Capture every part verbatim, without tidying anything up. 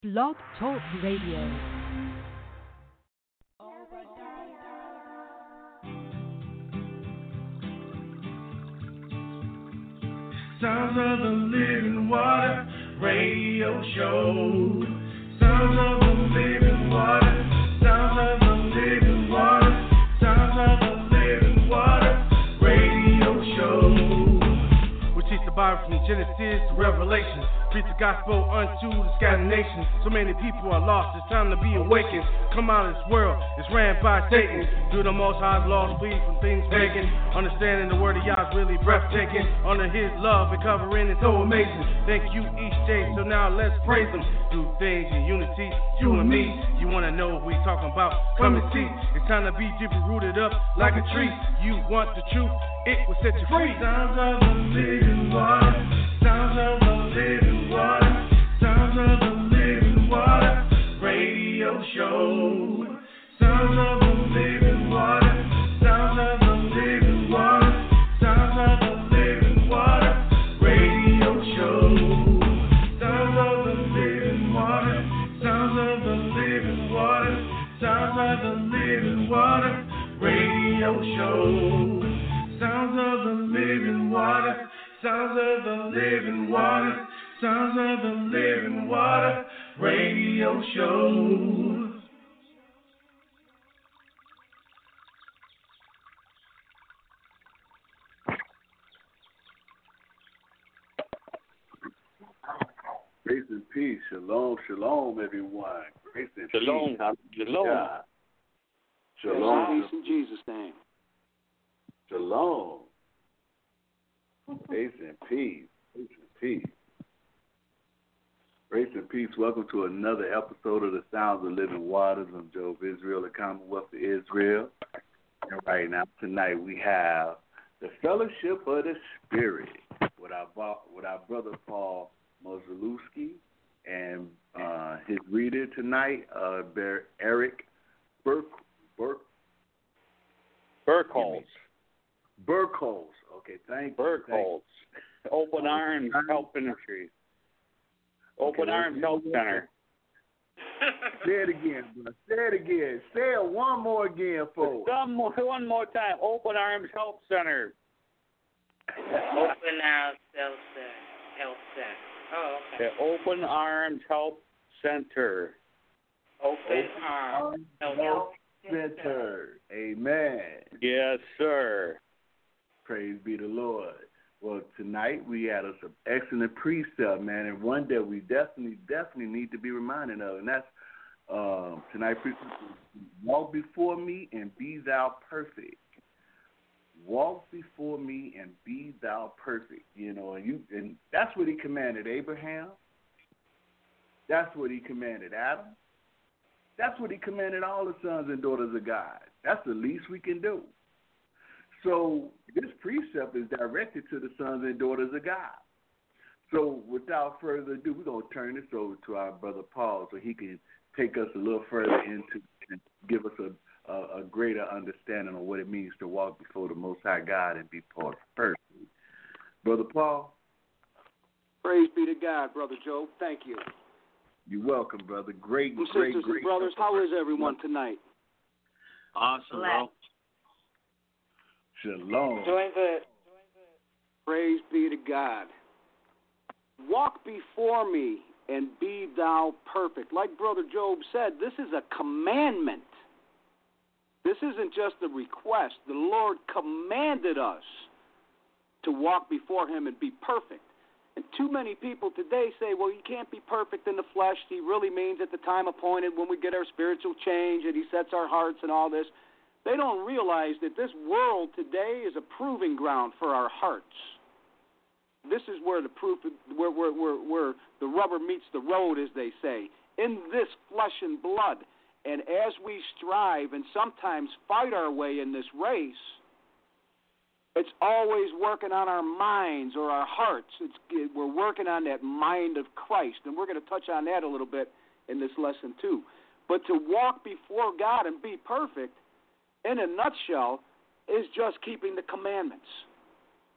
Blog Talk Radio. Sounds of the Living Water Radio Show. Sounds of the Living Water. Sounds of the Living Water. Sounds of the Living Water Radio Show. We teach the Bible from Genesis to Revelation. Preach the gospel unto the scattered nations. So many people are lost. It's time to be awakened. Come out of this world. It's ran by Satan. Through the Most High's laws, flee from things pagan. Understanding the word of Yah is really breathtaking. Under His love and covering is so amazing. Thank you each day. So now let's praise Him. Do things in unity, you and me. You wanna know what we talking about? Come and see. It's time to be deeply rooted up like a tree. You want the truth? It will set you free. Sounds of the living water. Sounds of the living water. Sounds of the living water. Radio show. Sounds of the living water. Sounds of the living water. Sounds of the living water. Radio show. Sounds of the living water. Sounds of the living water. Sounds of the living water. Radio show. Sounds of the living water. Sounds of the living water. Sounds of the living water. Radio show. Grace and peace. Shalom, shalom, everyone. Grace and shalom. peace. Shalom. God. Shalom. Peace in Jesus' name. Shalom. Grace and peace. Grace and peace. Grace and peace. Welcome to another episode of the Sounds of Living Waters. I'm Joe of Israel, the Commonwealth of Israel. And right now, tonight, we have the Fellowship of the Spirit with our, with our brother Paul Moszalewski and uh, his reader tonight, uh, Bear Eric Burke, Burke, Burkholz. Burkholz. Okay, thank you. Burkholz. Open Arms Health Ministries. Open okay, Arms Health Center. Say it again, bro. Say it again. Say it one more again, folks. Some more, one more time. Open Arms Health Center. Open Arms Health Center. Health Center. Oh, okay. The Open Arms Health Center. Open, Open Arms Health, Health Center. Center. Amen. Yes, sir. Praise be the Lord. Well, tonight we had a, some excellent precept, man, and one that we definitely, definitely need to be reminded of, and that's um, tonight precept: walk before me and be thou perfect. Walk before me and be thou perfect. You know, and you, and that's what He commanded Abraham. That's what He commanded Adam. That's what He commanded all the sons and daughters of God. That's the least we can do. So this precept is directed to the sons and daughters of God. So without further ado, we're going to turn this over to our brother Paul so he can take us a little further into and give us a, a, a greater understanding of what it means to walk before the Most High God and be perfect. Brother Paul? Praise be to God, Brother Joe. Thank you. You're welcome, brother. Great, and great, sisters great. and brothers, how is everyone tonight? Awesome, bro. Shalom. Doing good. Praise be to God. Walk before me and be thou perfect. Like Brother Job said, this is a commandment. This isn't just a request. The Lord commanded us to walk before Him and be perfect. And too many people today say, well, you can't be perfect in the flesh. He really means at the time appointed when we get our spiritual change and He sets our hearts and all this. They don't realize that this world today is a proving ground for our hearts. This is where the proof, where, where, where, where the rubber meets the road, as they say, in this flesh and blood. And as we strive and sometimes fight our way in this race, it's always working on our minds or our hearts. It's, we're working on that mind of Christ, and we're going to touch on that a little bit in this lesson too. But to walk before God and be perfect, in a nutshell, is just keeping the commandments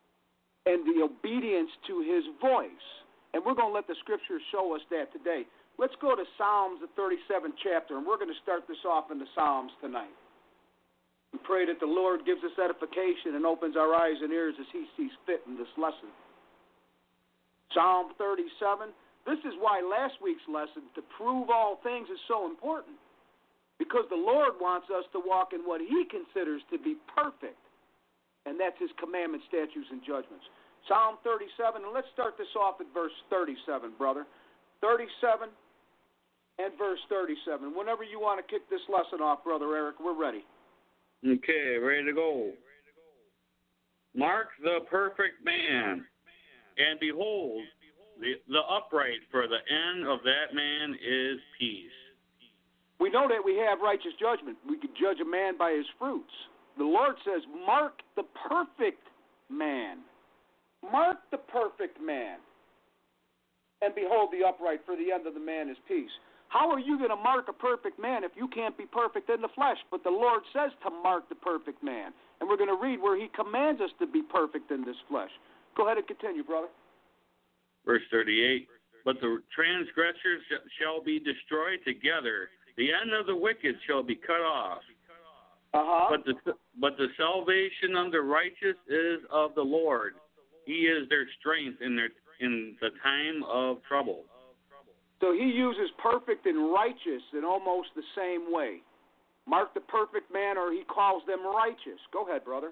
and the obedience to His voice. And we're going to let the Scriptures show us that today. Let's go to Psalms, the thirty-seventh chapter, and we're going to start this off in the Psalms tonight. We pray that the Lord gives us edification and opens our eyes and ears as he sees fit in this lesson. Psalm thirty-seven. This is why last week's lesson, to prove all things, is so important. Because the Lord wants us to walk in what he considers to be perfect. And that's his commandments, statutes, and judgments. Psalm thirty-seven, and let's start this off at verse thirty-seven, brother. thirty-seven and verse thirty-seven. Whenever you want to kick this lesson off, Brother Eric, we're ready. Okay, ready to go. Mark the perfect man, and behold, the, the upright, for the end of that man is peace. We know that we have righteous judgment. We can judge a man by his fruits. The Lord says, mark the perfect man. Mark the perfect man. And behold the upright, for the end of the man is peace. How are you going to mark a perfect man if you can't be perfect in the flesh? But the Lord says to mark the perfect man. And we're going to read where he commands us to be perfect in this flesh. Go ahead and continue, brother. Verse thirty-eight, but the transgressors shall be destroyed together. The end of the wicked shall be cut off. Uh-huh. But the but the salvation of the righteous is of the Lord. He is their strength in their in the time of trouble. So he uses perfect and righteous in almost the same way. Mark the perfect man, or he calls them righteous. Go ahead, brother.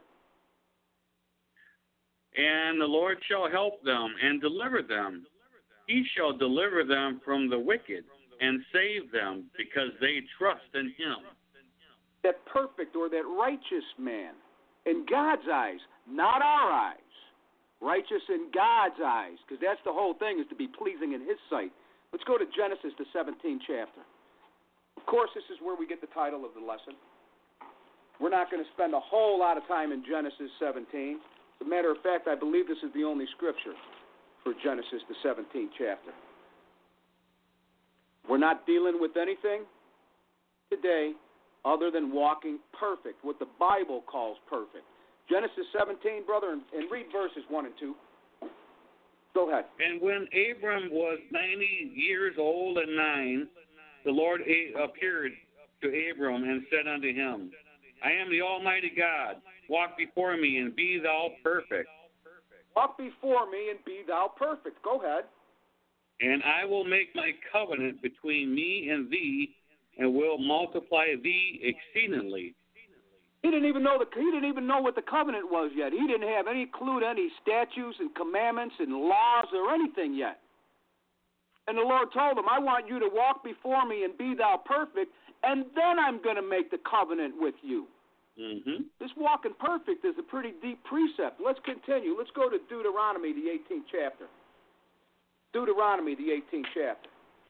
And the Lord shall help them and deliver them. He shall deliver them from the wicked and save them, because they trust in him. That perfect or that righteous man, in God's eyes, not our eyes. Righteous in God's eyes, because that's the whole thing, is to be pleasing in his sight. Let's go to Genesis, the seventeenth chapter. Of course, this is where we get the title of the lesson. We're not going to spend a whole lot of time in Genesis seventeen. As a matter of fact, I believe this is the only scripture for Genesis, the seventeenth chapter. We're not dealing with anything today other than walking perfect, what the Bible calls perfect. Genesis seventeen, brother, and, and read verses one and two. Go ahead. And when Abram was ninety years old and nine, the Lord appeared to Abram and said unto him, I am the Almighty God. Walk before me and be thou perfect. Walk before me and be thou perfect. Go ahead. And I will make my covenant between me and thee, and will multiply thee exceedingly. He didn't even know the he didn't even know what the covenant was yet. He didn't have any clue to any statutes and commandments and laws or anything yet. And the Lord told him, I want you to walk before me and be thou perfect, and then I'm going to make the covenant with you. Mm-hmm. This walking perfect is a pretty deep precept. Let's continue. Let's go to Deuteronomy, the eighteenth chapter. Deuteronomy, the eighteenth chapter.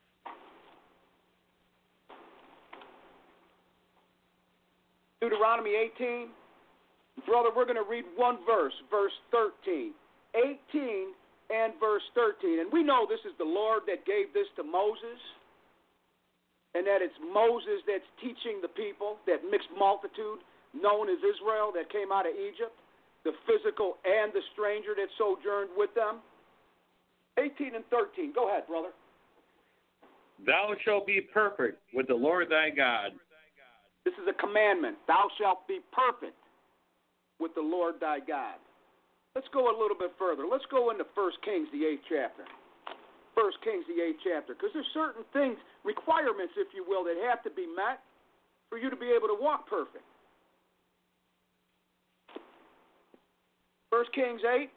Deuteronomy eighteen. Brother, we're going to read one verse, verse thirteen. eighteen and verse thirteen. And we know this is the Lord that gave this to Moses, and that it's Moses that's teaching the people, that mixed multitude known as Israel that came out of Egypt, the physical and the stranger that sojourned with them. eighteen and thirteen. Go ahead, brother. Thou shalt be perfect with the Lord thy God. This is a commandment. Thou shalt be perfect with the Lord thy God. Let's go a little bit further. Let's go into First Kings, the eighth chapter. First Kings, the eighth chapter. Because there's certain things, requirements, if you will, that have to be met for you to be able to walk perfect. First Kings eight.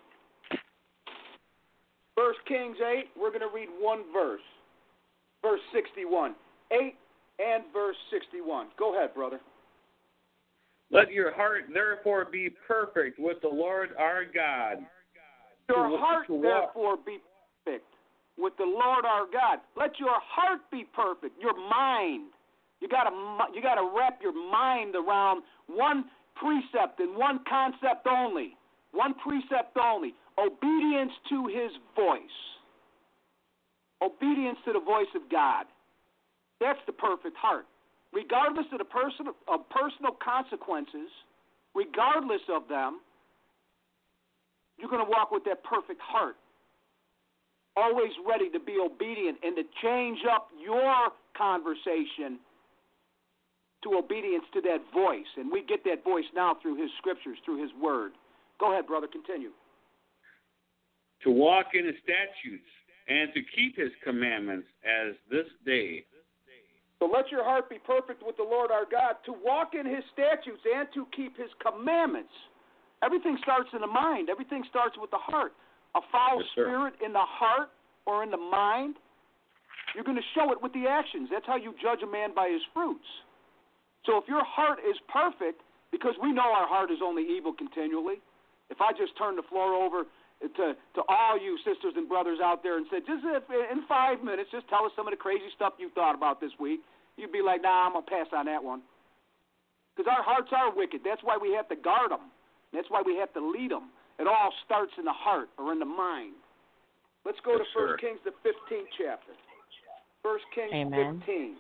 First Kings eight, we're going to read one verse. Verse sixty-one. eight and verse sixty-one. Go ahead, brother. Let your heart therefore be perfect with the Lord our God. Your to, heart to therefore be perfect with the Lord our God. Let your heart be perfect. Your mind. You got to you got to wrap your mind around one precept and one concept only. One precept only. Obedience to his voice. Obedience to the voice of God. That's the perfect heart. Regardless of the personal, of personal consequences, regardless of them, you're going to walk with that perfect heart. always ready to be obedient and to change up your conversation to obedience to that voice. And we get that voice now through his scriptures, through his word. Go ahead, brother, continue. To walk in his statutes and to keep his commandments as this day. So let your heart be perfect with the Lord our God, to walk in his statutes and to keep his commandments. Everything starts in the mind. Everything starts with the heart. A foul Yes, sir. spirit in the heart or in the mind, you're going to show it with the actions. That's how you judge a man by his fruits. So if your heart is perfect, because we know our heart is only evil continually, if I just turn the floor over to to all you sisters and brothers out there and said, just if, in five minutes, just tell us some of the crazy stuff you thought about this week, you'd be like, nah, I'm going to pass on that one. Because our hearts are wicked. That's why we have to guard them. That's why we have to lead them. It all starts in the heart or in the mind. Let's go Yes, to First sir. Kings, the fifteenth chapter. First Kings Amen. fifteen.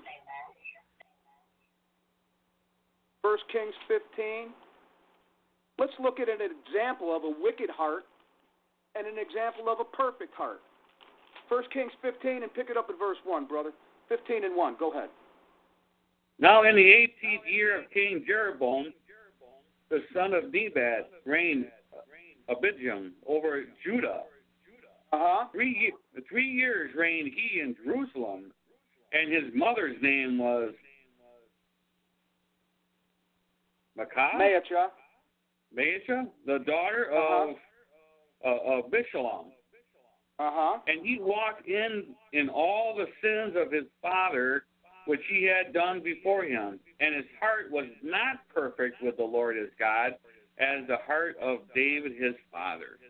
First Kings fifteen. Let's look at an example of a wicked heart and an example of a perfect heart. First Kings fifteen, and pick it up at verse one, brother. fifteen and one. Go ahead. Now in the eighteenth year of King Jeroboam, the son of Nebat, reigned Abijam over Judah. Uh-huh. Three, ye- three years reigned he in Jerusalem, and his mother's name was Maacah, Maacha. Maacha, the daughter Uh-huh. of uh, of Bishalom. Uh-huh. And he walked in in all the sins of his father, which he had done before him. And his heart was not perfect with the Lord his God, as the heart of David his father.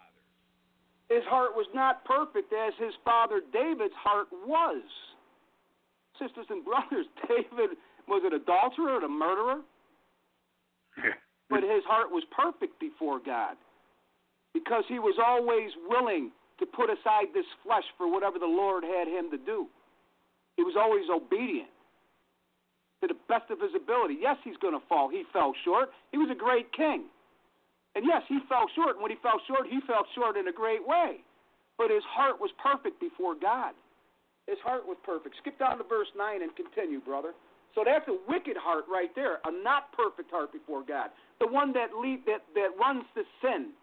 His heart was not perfect as his father David's heart was. Sisters and brothers, David was an adulterer and a murderer, but his heart was perfect before God because he was always willing to put aside this flesh for whatever the Lord had him to do. He was always obedient to the best of his ability. Yes, he's going to fall. He fell short. He was a great king. And yes, he fell short. And when he fell short, he fell short in a great way. But his heart was perfect before God. His heart was perfect. Skip down to verse nine and continue, brother. So that's a wicked heart right there, a not perfect heart before God. The one that lead, that, that runs to sin.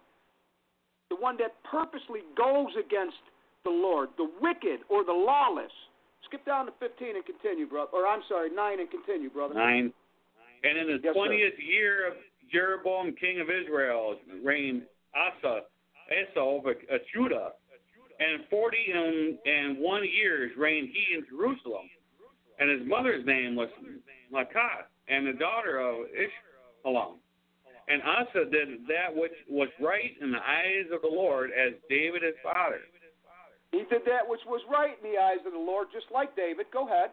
The one that purposely goes against the Lord. The wicked or the lawless. Skip down to fifteen and continue, brother. Or I'm sorry, nine and continue, brother. Nine. And in the Yes, sir. twentieth year of Jeroboam, king of Israel, reigned Asa, Asa over uh, Judah. And forty and, and one years reigned he in Jerusalem. And his mother's name was Maacah, and the daughter of Ishmael. And Asa did that which was right in the eyes of the Lord, as David his father. He did that which was right in the eyes of the Lord, just like David. Go ahead.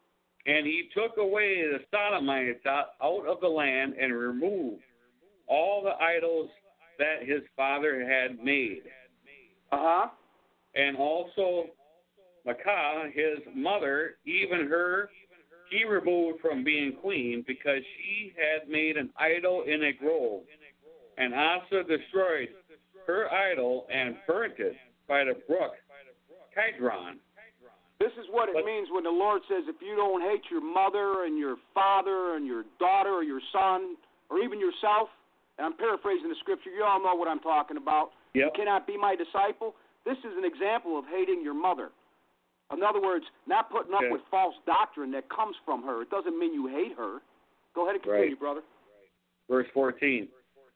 And he took away the Sodomites out of the land and removed all the idols that his father had made. Uh-huh. And also Maacah, his mother, even her, he removed from being queen because she had made an idol in a grove. And Asa destroyed her idol and burnt it by the brook Kidron. This is what it But- means when the Lord says, if you don't hate your mother and your father and your daughter or your son or even yourself, and I'm paraphrasing the scripture, you all know what I'm talking about. Yep. You cannot be my disciple. This is an example of hating your mother. In other words, not putting up Okay. with false doctrine that comes from her. It doesn't mean you hate her. Go ahead and continue, Right. brother. Verse fourteen.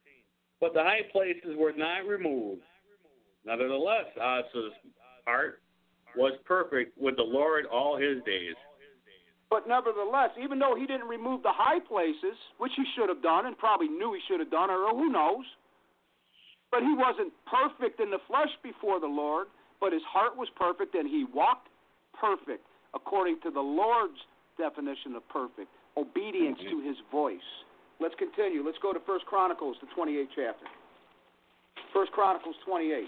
But the high places were not removed. Nevertheless, Asa's heart was perfect with the Lord all his days. But nevertheless, even though he didn't remove the high places, which he should have done and probably knew he should have done, or who knows, but he wasn't perfect in the flesh before the Lord, but his heart was perfect and he walked perfect according to the Lord's definition of perfect, obedience to his voice. Let's continue. Let's go to First Chronicles, the twenty-eighth chapter. First Chronicles twenty-eight.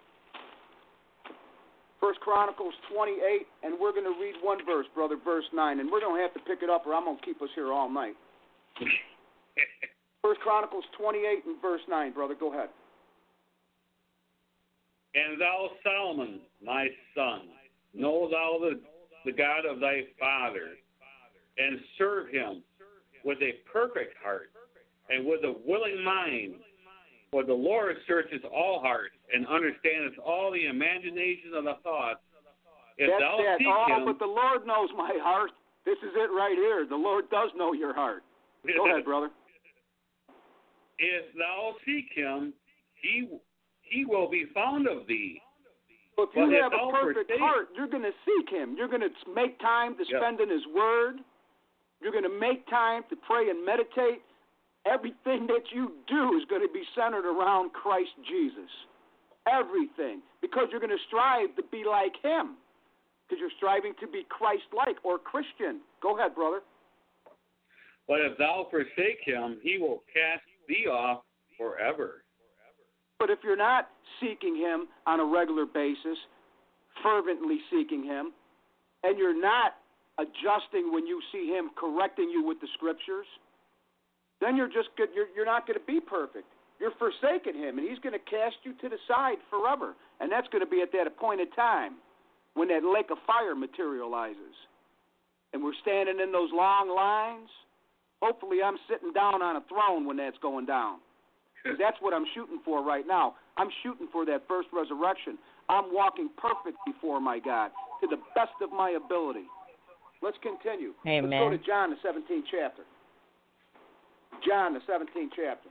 First Chronicles twenty-eight, and we're going to read one verse, brother, verse nine, and we're going to have to pick it up or I'm going to keep us here all night. First Chronicles twenty-eight and verse nine, brother, go ahead. And thou, Solomon, my son, know thou the, the God of thy father, and serve him with a perfect heart and with a willing mind. For the Lord searches all hearts and understandeth all the imaginations of the thoughts. If That's thou that. seek Oh, him, but the Lord knows my heart. This is it right here. The Lord does know your heart. Go ahead, brother. If thou seek him, he he will be found of thee. So if you But if have a thou perfect forsake- heart, you're going to seek him. You're going to make time to Yep. spend in his word. You're going to make time to pray and meditate. Everything that you do is going to be centered around Christ Jesus. Everything. Because you're going to strive to be like him. Because you're striving to be Christ-like or Christian. Go ahead, brother. But if thou forsake him, he will cast thee off forever. But if you're not seeking him on a regular basis, fervently seeking him, and you're not adjusting when you see him correcting you with the scriptures, then you're just good, you're you're not going to be perfect. You're forsaking him, and he's going to cast you to the side forever. And that's going to be at that appointed time when that lake of fire materializes. And we're standing in those long lines. Hopefully I'm sitting down on a throne when that's going down. Because that's what I'm shooting for right now. I'm shooting for that first resurrection. I'm walking perfect before my God to the best of my ability. Let's continue. Amen. Let's go to John, the seventeenth chapter. John, the seventeenth chapter.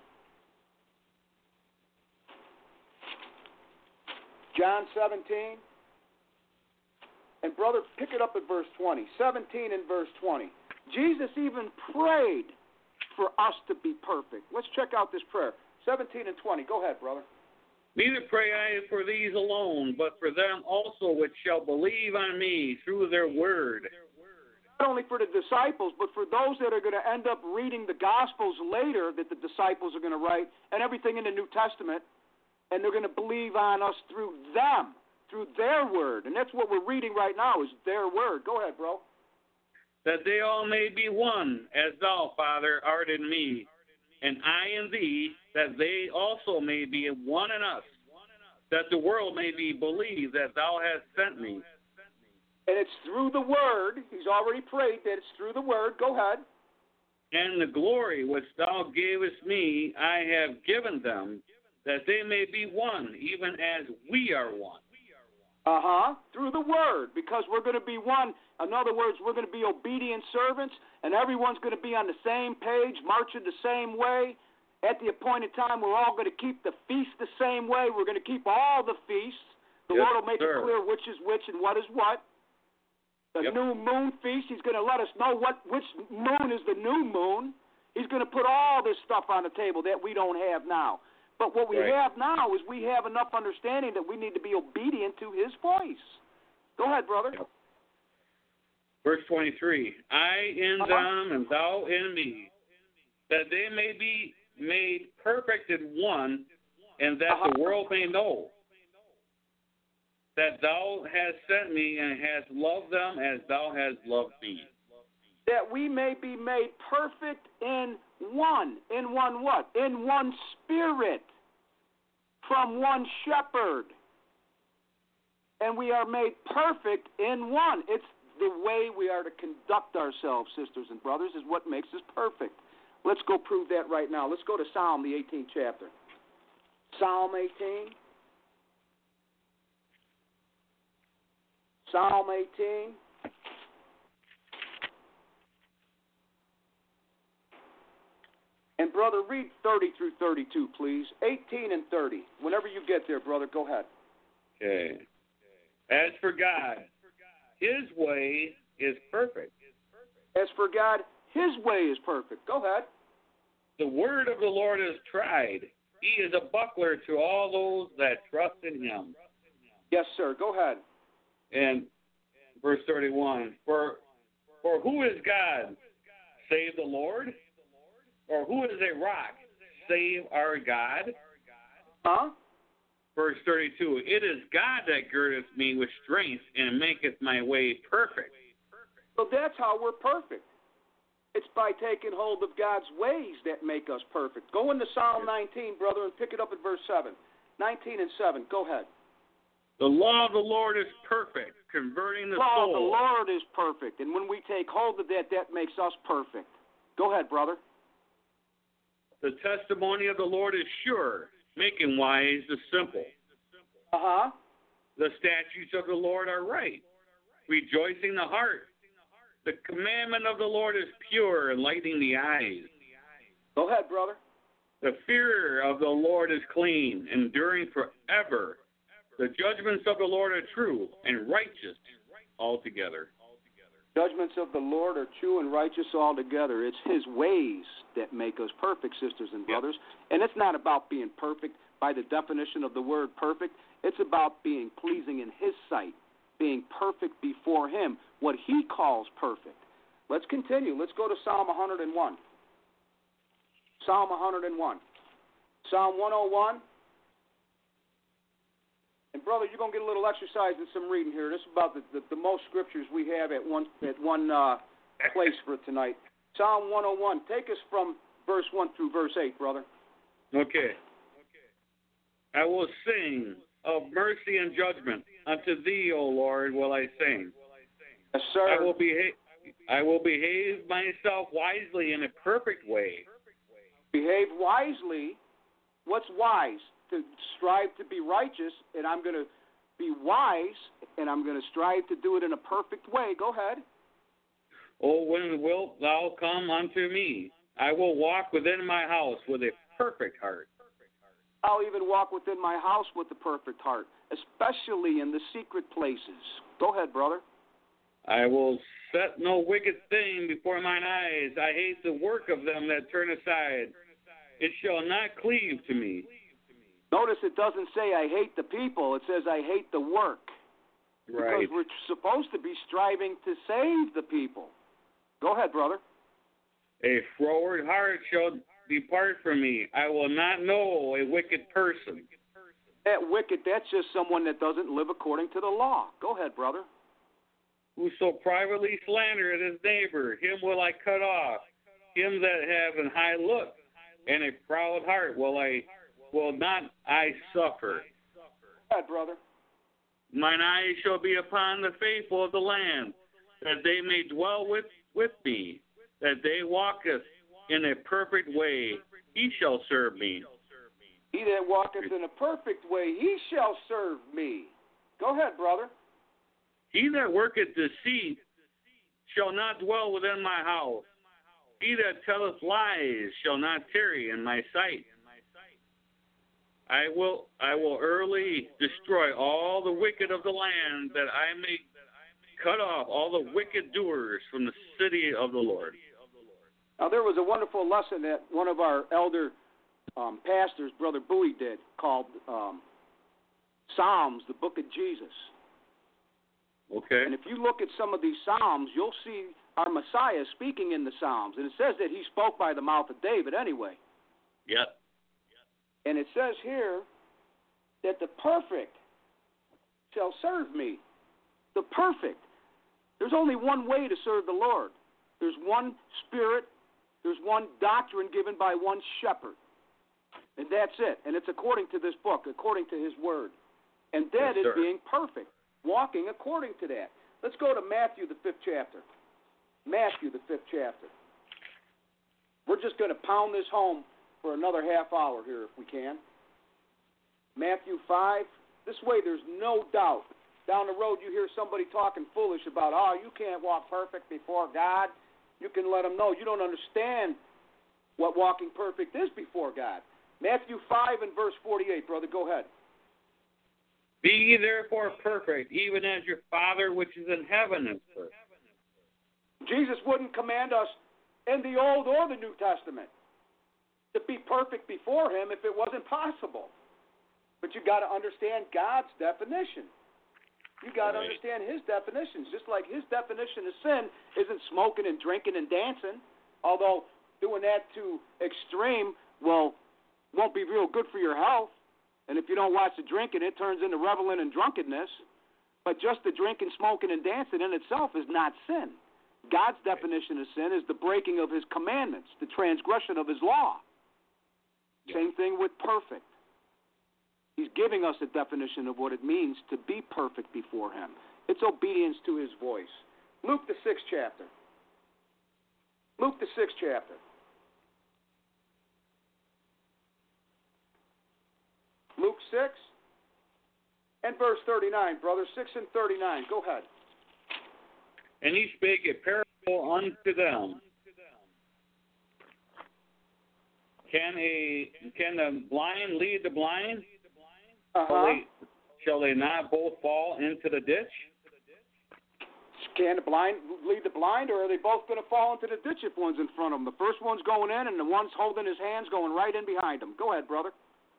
John seventeen. And, brother, pick it up at verse twenty. seventeen and verse twenty. Jesus even prayed for us to be perfect. Let's check out this prayer. seventeen and twenty. Go ahead, brother. Neither pray I for these alone, but for them also which shall believe on me through their word. Not only for the disciples, but for those that are going to end up reading the Gospels later that the disciples are going to write, and everything in the New Testament, and they're going to believe on us through them, through their word. And that's what we're reading right now is their word. Go ahead, bro. That they all may be one, as thou, Father, art in me, and I in thee, that they also may be one in us, that the world may be believed that thou hast sent me. And it's through the word. He's already prayed that it's through the word. Go ahead. And the glory which thou gavest me, I have given them, that they may be one, even as we are one. Uh-huh. Through the word, because we're going to be one. In other words, we're going to be obedient servants, and everyone's going to be on the same page, marching the same way. At the appointed time, we're all going to keep the feast the same way. We're going to keep all the feasts. The Yes, Lord will make sir. it clear which is which and what is what. The Yep. new moon feast, he's going to let us know what which moon is the new moon. He's going to put all this stuff on the table that we don't have now. But what we Right. have now is we have enough understanding that we need to be obedient to his voice. Go ahead, brother. Yep. Verse twenty-three, I in Uh-huh. them and thou in me, that they may be made perfect in one, and that Uh-huh. the world may know that thou hast sent me and hast loved them as thou hast loved me. That we may be made perfect in one. In one what? In one spirit. From one shepherd. And we are made perfect in one. It's the way we are to conduct ourselves, sisters and brothers, is what makes us perfect. Let's go prove that right now. Let's go to Psalm, the eighteenth chapter. Psalm eighteen. Psalm eighteen. And, brother, read thirty through thirty-two, please. eighteen and thirty. Whenever you get there, brother, go ahead. Okay. As for God, his way is perfect. As for God, his way is perfect. Go ahead. The word of the Lord is tried. He is a buckler to all those that trust in him. Yes, sir. Go ahead. And verse thirty-one, for for who is God save the Lord? Or who is a rock save our God? Huh? Verse thirty-two, it is God that girdeth me with strength and maketh my way perfect. So that's how we're perfect. It's by taking hold of God's ways that make us perfect. Go into Psalm nineteen, brother, and pick it up at verse seven. nineteen and seven. Go ahead. The law of the Lord is perfect, converting the law soul. of the Lord is perfect, and when we take hold of that, that makes us perfect. Go ahead, brother. The testimony of the Lord is sure, making wise the simple. Uh-huh. The statutes of the Lord are right, rejoicing the heart. The commandment of the Lord is pure, enlightening the eyes. Go ahead, brother. The fear of the Lord is clean, enduring forever. The judgments of the Lord are true and righteous altogether. Judgments of the Lord are true and righteous altogether. It's his ways that make us perfect, sisters and brothers. Yep. And it's not about being perfect by the definition of the word perfect. It's about being pleasing in his sight, being perfect before him, what he calls perfect. Let's continue. Let's go to Psalm one hundred one. Psalm one hundred one. Psalm one oh one. And brother, you're gonna get a little exercise and some reading here. This is about the, the, the most scriptures we have at one at one uh, place for tonight. Psalm one oh one. Take us from verse one through verse eight, brother. Okay. I will sing of mercy and judgment. Unto thee, O Lord, will I sing. Yes, sir. I will behave. I will behave myself wisely in a perfect way. Behave wisely. What's wise? To strive to be righteous, and I'm going to be wise, and I'm going to strive to do it in a perfect way. Go ahead. Oh, when wilt thou come unto me? I will walk within my house with a perfect heart. I'll even walk within my house with a perfect heart, especially in the secret places. Go ahead, brother. I will set no wicked thing before mine eyes. I hate the work of them that turn aside. It shall not cleave to me. Notice it doesn't say I hate the people. It says I hate the work. Right. Because we're supposed to be striving to save the people. Go ahead, brother. A froward heart shall depart from me. I will not know a wicked person. That wicked, that's just someone that doesn't live according to the law. Go ahead, brother. Whoso privately slandereth his neighbor, him will I cut off. Him that have an high look and a proud heart will I will not I suffer. Go ahead, brother. Mine eyes shall be upon the faithful of the land, that they may dwell with, with me, that they walketh in a perfect way, he shall serve me. He that walketh in a perfect way, he shall serve me. Go ahead, brother. He that worketh deceit shall not dwell within my house. He that telleth lies shall not tarry in my sight. I will I will early destroy all the wicked of the land, that I may cut off all the wicked doers from the city of the Lord. Now, there was a wonderful lesson that one of our elder um, pastors, Brother Bowie, did called um, Psalms, the Book of Jesus. Okay. And if you look at some of these Psalms, you'll see our Messiah speaking in the Psalms. And it says that he spoke by the mouth of David anyway. Yep. And it says here that the perfect shall serve me. The perfect. There's only one way to serve the Lord. There's one Spirit. There's one doctrine given by one shepherd. And that's it. And it's according to this book, according to his word. And that yes, is sir. being perfect, walking according to that. Let's go to Matthew, the fifth chapter. Matthew, the fifth chapter. We're just going to pound this home for another half hour here if we can. Matthew five. This way there's no doubt. Down the road you hear somebody talking foolish about, oh, you can't walk perfect before God. You can let them know you don't understand what walking perfect is before God. Matthew five and verse forty-eight, brother. Go ahead. Be ye therefore perfect, even as your Father which is in heaven is perfect. Jesus wouldn't command us in the Old or the New Testament to be perfect before him if it wasn't possible. But you got to understand God's definition. You got to right. understand his definitions. Just like his definition of sin isn't smoking and drinking and dancing, although doing that to extreme, well, won't be real good for your health. And if you don't watch the drinking, it turns into reveling and drunkenness. But just the drinking, smoking, and dancing in itself is not sin. God's definition of sin is the breaking of his commandments, the transgression of his law. Same thing with perfect. He's giving us a definition of what it means to be perfect before him. It's obedience to his voice. Luke, the sixth chapter. Luke, the sixth chapter. Luke six and verse thirty-nine, brother. six and thirty-nine. Go ahead. And he spake a parable unto them. Can a can the blind lead the blind? Uh-huh. Shall they, shall they not both fall into the ditch? Can the blind lead the blind, or are they both going to fall into the ditch if one's in front of them? The first one's going in, and the one's holding his hands going right in behind him. Go ahead, brother.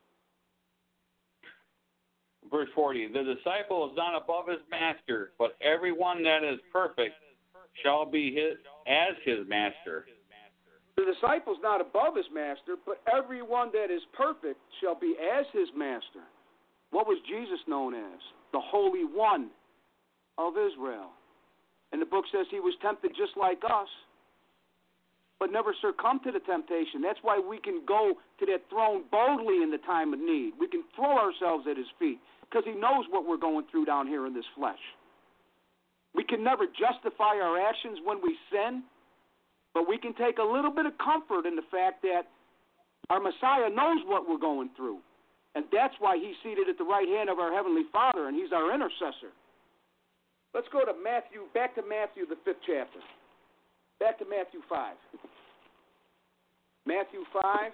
Verse forty, the disciple is not above his master, but everyone that is perfect shall be his, as his master. The disciple's not above his master, but everyone that is perfect shall be as his master. What was Jesus known as? The Holy One of Israel. And the book says he was tempted just like us, but never succumbed to the temptation. That's why we can go to that throne boldly in the time of need. We can throw ourselves at his feet because he knows what we're going through down here in this flesh. We can never justify our actions when we sin, but we can take a little bit of comfort in the fact that our Messiah knows what we're going through. And that's why he's seated at the right hand of our Heavenly Father, and he's our intercessor. Let's go to Matthew, back to Matthew, the fifth chapter. Back to Matthew five. Matthew five.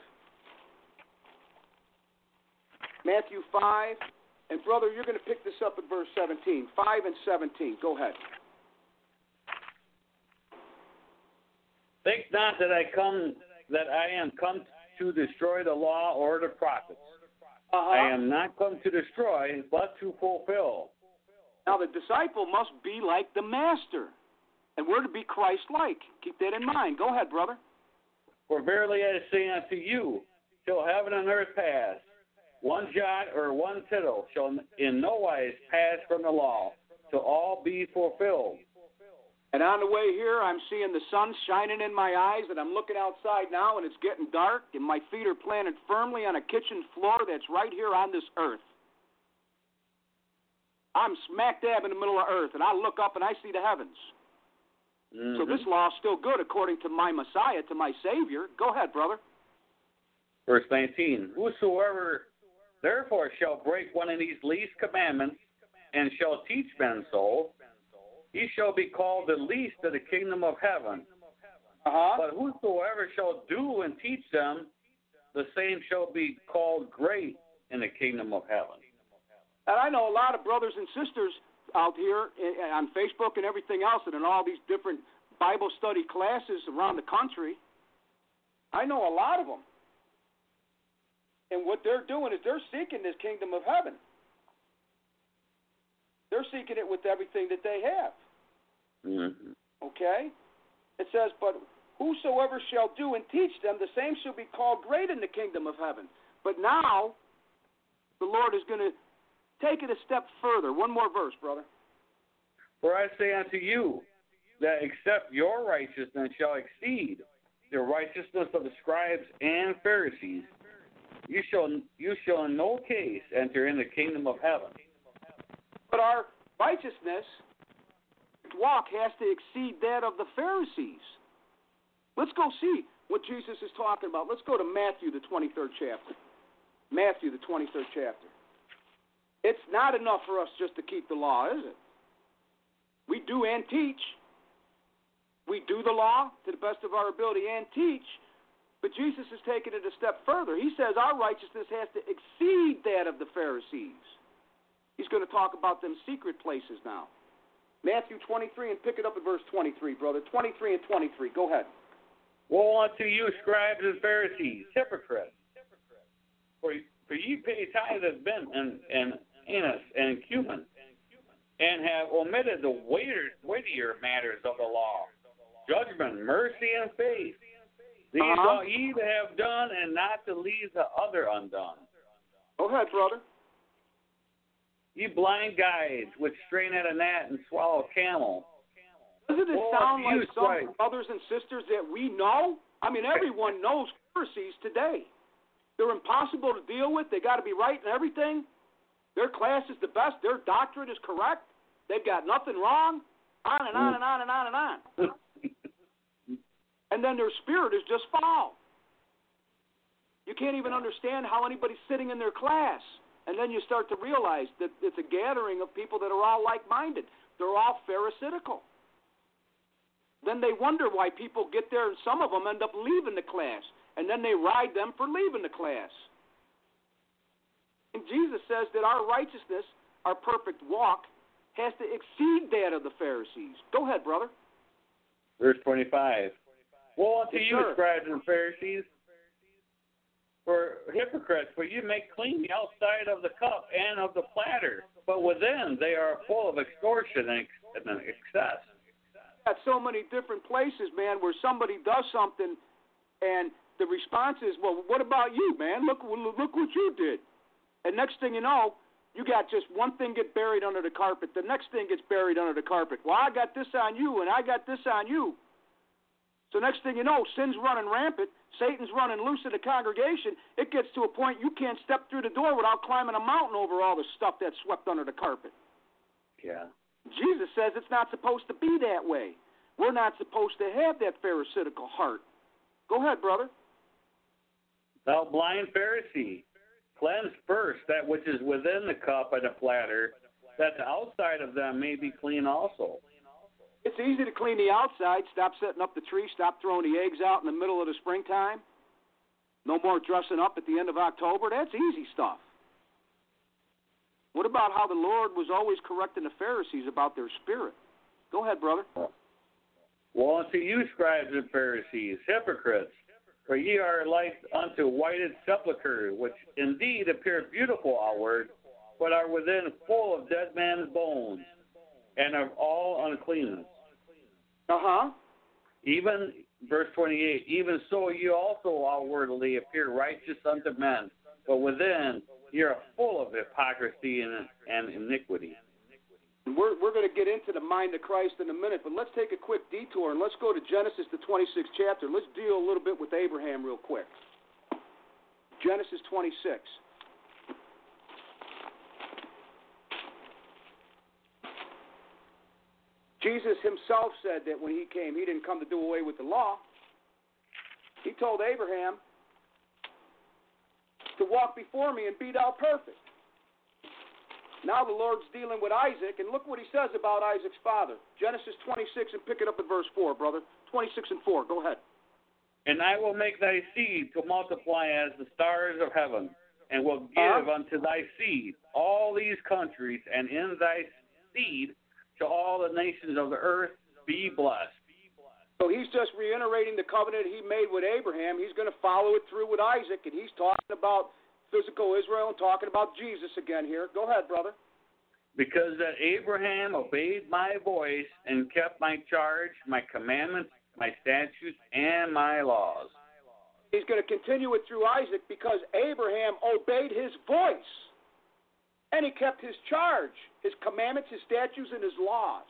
Matthew five. And, brother, you're going to pick this up at verse seventeen. five and seventeen. Go ahead. Think not that I come that I am come to destroy the law or the prophets. Uh-huh. I am not come to destroy, but to fulfill. Now, the disciple must be like the master, and we're to be Christ-like. Keep that in mind. Go ahead, brother. For verily I say unto you, till heaven and earth pass, one jot or one tittle shall in no wise pass from the law, till all be fulfilled. And on the way here, I'm seeing the sun shining in my eyes, and I'm looking outside now, and it's getting dark, and my feet are planted firmly on a kitchen floor that's right here on this earth. I'm smack dab in the middle of earth, and I look up and I see the heavens. Mm-hmm. So this law is still good according to my Messiah, to my Savior. Go ahead, brother. Verse nineteen, whosoever therefore shall break one of these least commandments and shall teach men so, he shall be called the least of the kingdom of heaven. Uh-huh. But whosoever shall do and teach them, the same shall be called great in the kingdom of heaven. And I know a lot of brothers and sisters out here on Facebook and everything else and in all these different Bible study classes around the country. I know a lot of them. And what they're doing is they're seeking this kingdom of heaven. They're seeking it with everything that they have. Mm-hmm. Okay? It says, but whosoever shall do and teach them, the same shall be called great in the kingdom of heaven. But now, the Lord is going to take it a step further. One more verse, brother. For I say unto you, that except your righteousness shall exceed the righteousness of the scribes and Pharisees, you shall you shall in no case enter in the kingdom of heaven. But our righteousness walk has to exceed that of the Pharisees. Let's go see what Jesus is talking about. Let's go to Matthew, the twenty-third chapter. Matthew, the twenty-third chapter. It's not enough for us just to keep the law, is it? We do and teach. We do the law to the best of our ability and teach. But Jesus is taking it a step further. He says our righteousness has to exceed that of the Pharisees. He's going to talk about them secret places now. Matthew twenty-three, and pick it up at verse twenty-three, brother. twenty-three and twenty-three. Go ahead. Woe unto you, scribes and Pharisees, hypocrites! For, for ye pay tithe of mint and, and anise and cumin, and have omitted the weightier, weightier matters of the law, judgment, mercy, and faith. These uh-huh. ought ye to have done, and not to leave the other undone. Go ahead, brother. Ye blind guides, which strain at a gnat and swallow a camel. Doesn't it Woe sound unto you, like some scribes. brothers and sisters that we know? I mean, everyone knows Pharisees today. They're impossible to deal with. They got to be right and everything. Their class is the best. Their doctrine is correct. They've got nothing wrong. On and on and on and on and on. And then their spirit is just foul. You can't even understand how anybody's sitting in their class. And then you start to realize that it's a gathering of people that are all like-minded. They're all pharisaical. Then they wonder why people get there and some of them end up leaving the class. And then they ride them for leaving the class. And Jesus says that our righteousness, our perfect walk, has to exceed that of the Pharisees. Go ahead, brother. Verse twenty-five. Woe unto Yes, you, sir. scribes and Pharisees, for hypocrites, for you make clean the outside of the cup and of the platter, but within they are full of extortion and excess. Got so many different places, man, where somebody does something, and the response is, "Well, what about you, man? Look, look what you did." And next thing you know, you got just one thing get buried under the carpet. The next thing gets buried under the carpet. Well, I got this on you, and I got this on you. So next thing you know, sin's running rampant. Satan's running loose in the congregation. It gets to a point you can't step through the door without climbing a mountain over all the stuff that's swept under the carpet. Yeah. Jesus says it's not supposed to be that way. We're not supposed to have that pharisaical heart. Go ahead, brother. Thou blind Pharisee, cleanse first that which is within the cup and the platter, that the outside of them may be clean also. It's easy to clean the outside. Stop setting up the tree. Stop throwing the eggs out in the middle of the springtime. No more dressing up at the end of October. That's easy stuff. What about how the Lord was always correcting the Pharisees about their spirit? Go ahead, brother. Woe unto you, scribes and Pharisees, hypocrites, for ye are like unto whited sepulchre, which indeed appear beautiful outward, but are within full of dead man's bones, and of all uncleanness. Uh-huh. Even, verse twenty-eight, even so you also outwardly appear righteous unto men, but within ye are full of hypocrisy and, and iniquity. We're, we're going to get into the mind of Christ in a minute, but let's take a quick detour and let's go to Genesis, the twenty-sixth chapter. Let's deal a little bit with Abraham real quick. Genesis twenty-six. Jesus himself said that when he came, he didn't come to do away with the law. He told Abraham to walk before me and be thou perfect. Now the Lord's dealing with Isaac, and look what he says about Isaac's father. Genesis twenty-six, and pick it up at verse four, brother. twenty-six and four, go ahead. And I will make thy seed to multiply as the stars of heaven, and will give uh-huh. unto thy seed all these countries, and in thy seed to all the nations of the earth be blessed. So he's just reiterating the covenant he made with Abraham. He's going to follow it through with Isaac, and he's talking about physical Israel and talking about Jesus again here. Go ahead, brother. Because that Abraham obeyed my voice and kept my charge, my commandments, my statutes, and my laws. He's going to continue it through Isaac because Abraham obeyed his voice. And he kept his charge, his commandments, his statutes, and his laws.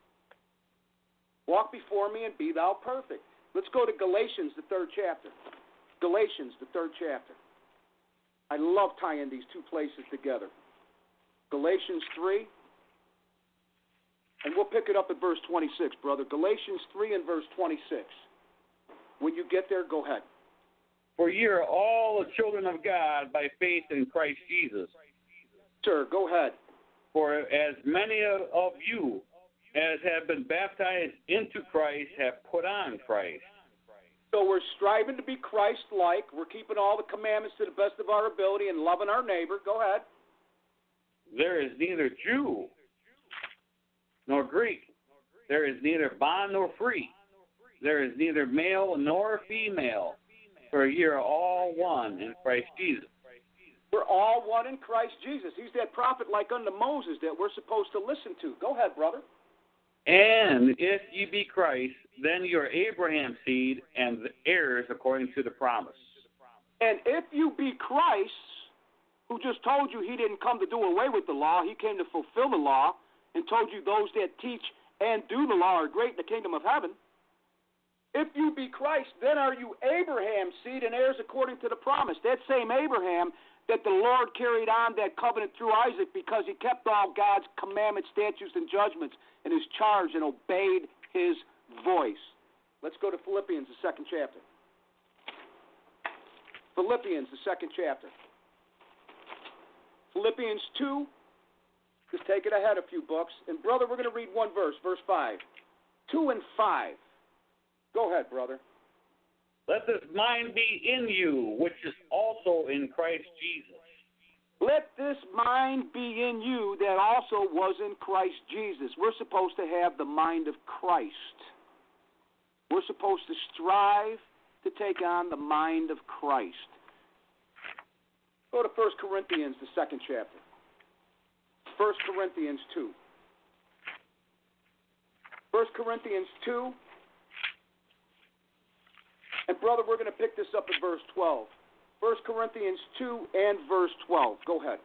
Walk before me and be thou perfect. Let's go to Galatians, the third chapter. Galatians, the third chapter. I love tying these two places together. Galatians three, and we'll pick it up at verse twenty-six, brother. Galatians three and verse twenty-six. When you get there, go ahead. For ye are all the children of God by faith in Christ Jesus. Sir, go ahead. For as many of you as have been baptized into Christ have put on Christ. So we're striving to be Christ-like. We're keeping all the commandments to the best of our ability and loving our neighbor. Go ahead. There is neither Jew nor Greek. There is neither bond nor free. There is neither male nor female. For ye are all one in Christ Jesus. We're all one in Christ Jesus. He's that prophet like unto Moses that we're supposed to listen to. Go ahead, brother. And if ye be Christ, then you are Abraham's seed and the heirs according to the promise. And if you be Christ, who just told you he didn't come to do away with the law, he came to fulfill the law, and told you those that teach and do the law are great in the kingdom of heaven. If you be Christ, then are you Abraham's seed and heirs according to the promise. That same Abraham that the Lord carried on that covenant through Isaac because he kept all God's commandments, statutes, and judgments in his charge and obeyed his voice. Let's go to Philippians, the second chapter. Philippians, the second chapter. Philippians two, just take it ahead a few books. And, brother, we're going to read one verse, verse five. two and five. Go ahead, brother. Let this mind be in you, which is also in Christ Jesus. Let this mind be in you that also was in Christ Jesus. We're supposed to have the mind of Christ. We're supposed to strive to take on the mind of Christ. Go to First Corinthians, the second chapter. First Corinthians two. First Corinthians two. And, brother, we're going to pick this up at verse twelve. First Corinthians two and verse twelve. Go ahead.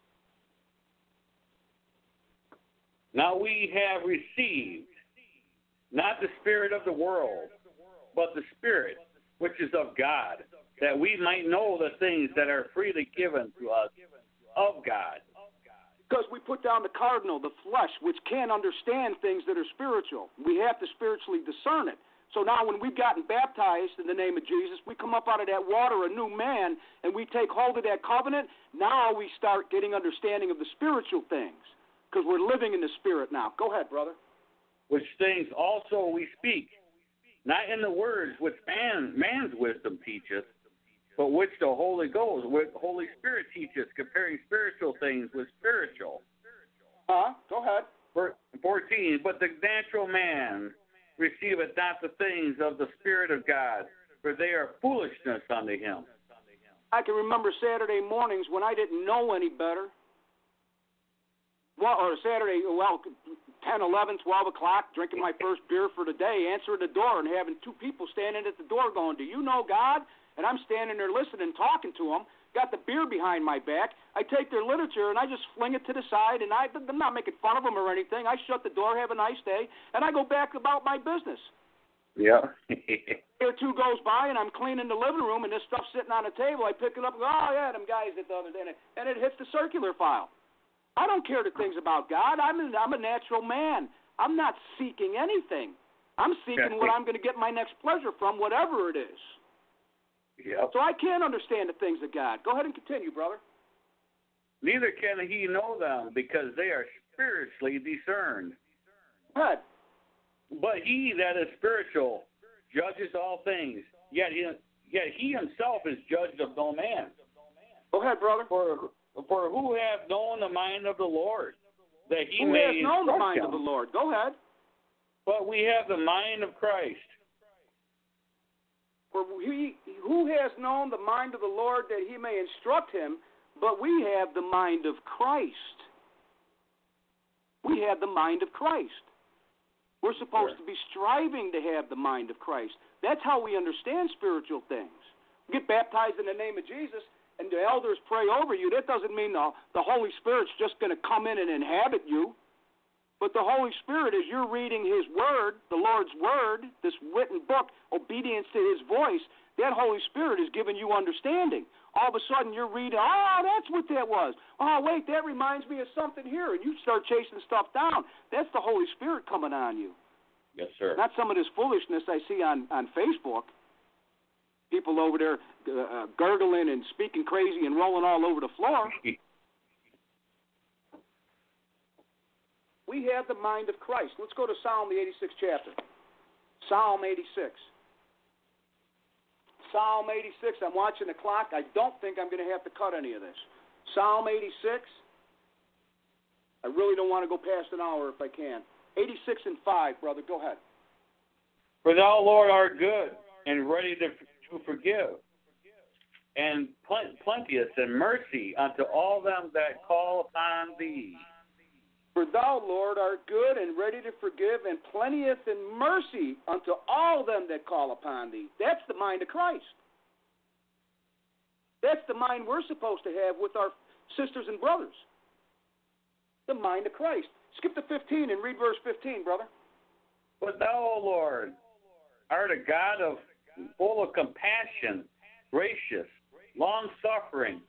Now we have received not the spirit of the world, but the Spirit which is of God, that we might know the things that are freely given to us of God. Because we put down the cardinal, the flesh, which can't understand things that are spiritual. We have to spiritually discern it. So now when we've gotten baptized in the name of Jesus, we come up out of that water a new man, and we take hold of that covenant. Now we start getting understanding of the spiritual things because we're living in the Spirit now. Go ahead, brother. Which things also we speak, not in the words which man, man's wisdom teacheth, but which the Holy Ghost, which Holy Spirit teacheth, comparing spiritual things with spiritual. Huh? Go ahead. fourteen, but the natural man receiveth not the things of the Spirit of God, for they are foolishness unto him. I can remember Saturday mornings when I didn't know any better. Well, or Saturday, well, ten, eleven, twelve o'clock, drinking my first beer for the day, answering the door and having two people standing at the door going, "Do you know God?" And I'm standing there listening, talking to them, got the beer behind my back. I take their literature and I just fling it to the side, and I, I'm not making fun of them or anything. I shut the door, have a nice day, and I go back about my business. Yeah. Year or two goes by, and I'm cleaning the living room, and this stuff's sitting on the table. I pick it up and go, "Oh, yeah, them guys did the other day," and it hits the circular file. I don't care the things about God. I'm a, I'm a natural man. I'm not seeking anything. I'm seeking what I'm going to get my next pleasure from, whatever it is. Yep. So I can't understand the things of God. Go ahead and continue, brother. Neither can he know them, because they are spiritually discerned. Go ahead. But he that is spiritual judges all things, yet he, yet he himself is judged of no man. Go ahead, brother. For for who hath known the mind of the Lord, that he who may has known the mind him? of the Lord? Go ahead. But we have the mind of Christ. For he, who has known the mind of the Lord that he may instruct him? But we have the mind of Christ. We have the mind of Christ. We're supposed sure. to be striving to have the mind of Christ. That's how we understand spiritual things. We get baptized in the name of Jesus, and the elders pray over you. That doesn't mean the, the Holy Spirit's just going to come in and inhabit you. But the Holy Spirit, as you're reading His Word, the Lord's Word, this written book, obedience to His voice, that Holy Spirit is giving you understanding. All of a sudden you're reading, "Oh, that's what that was. Oh, wait, that reminds me of something here." And you start chasing stuff down. That's the Holy Spirit coming on you. Yes, sir. Not some of this foolishness I see on, on Facebook. People over there uh, gurgling and speaking crazy and rolling all over the floor. We have the mind of Christ. Let's go to Psalm, the eighty-sixth chapter. Psalm eighty-six. Psalm eighty-six. I'm watching the clock. I don't think I'm going to have to cut any of this. Psalm eighty-six. I really don't want to go past an hour if I can. eighty-six and five, brother. Go ahead. For thou, Lord, art good and ready to, to forgive, and plenteous in mercy unto all them that call upon thee. For thou, Lord, art good and ready to forgive, and plenteous in mercy unto all them that call upon thee. That's the mind of Christ. That's the mind we're supposed to have with our sisters and brothers. The mind of Christ. Skip to fifteen and read verse fifteen, brother. But thou, O Lord, art a God of full of compassion, gracious, long-suffering,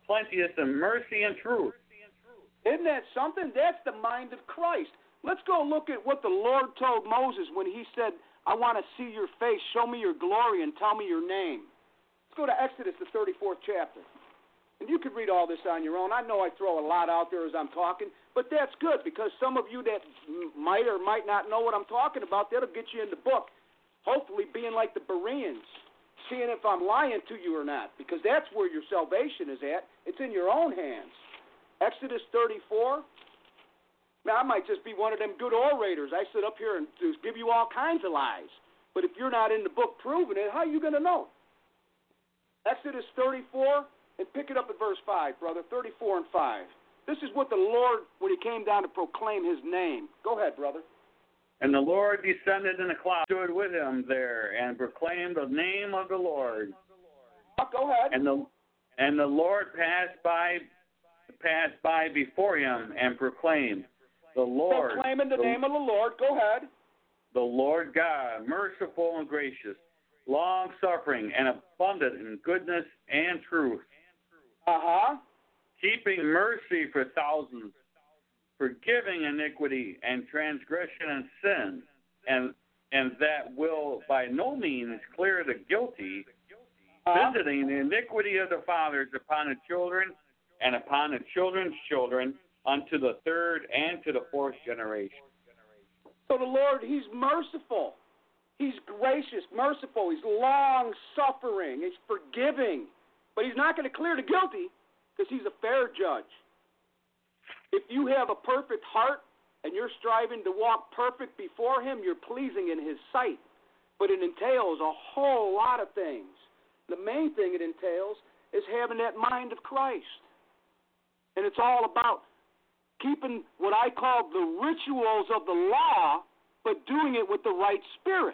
plenteous in mercy and truth. Isn't that something? That's the mind of Christ. Let's go look at what the Lord told Moses when he said, I want to see your face, show me your glory, and tell me your name. Let's go to Exodus, the thirty-fourth chapter. And you can read all this on your own. I know I throw a lot out there as I'm talking, but that's good because some of you that might or might not know what I'm talking about, that'll get you in the book. Hopefully being like the Bereans, seeing if I'm lying to you or not, because that's where your salvation is at. It's in your own hands. Exodus thirty-four. Now, I might just be one of them good orators. I sit up here and just give you all kinds of lies. But if you're not in the book proving it, how are you going to know? Exodus thirty-four, and pick it up at verse five, brother, thirty-four and five. This is what the Lord, when he came down to proclaim his name. Go ahead, brother. And the Lord descended in a cloud, stood with him there, and proclaimed the name of the Lord. Oh, go ahead. And the and the Lord passed by passed by before him and proclaimed, the Lord, proclaiming the, the name of the Lord. Go ahead. The Lord God, merciful and gracious, long-suffering and abundant in goodness and truth. Uh-huh. Keeping mercy for thousands, forgiving iniquity and transgression and sin, and and that will by no means clear the guilty, uh-huh. visiting the iniquity of the fathers upon the children and upon the children's children unto the third and to the fourth generation. So the Lord, he's merciful. He's gracious, merciful. He's long-suffering. He's forgiving. But he's not going to clear the guilty because he's a fair judge. If you have a perfect heart and you're striving to walk perfect before him, you're pleasing in his sight. But it entails a whole lot of things. The main thing it entails is having that mind of Christ. And it's all about keeping what I call the rituals of the law, but doing it with the right spirit.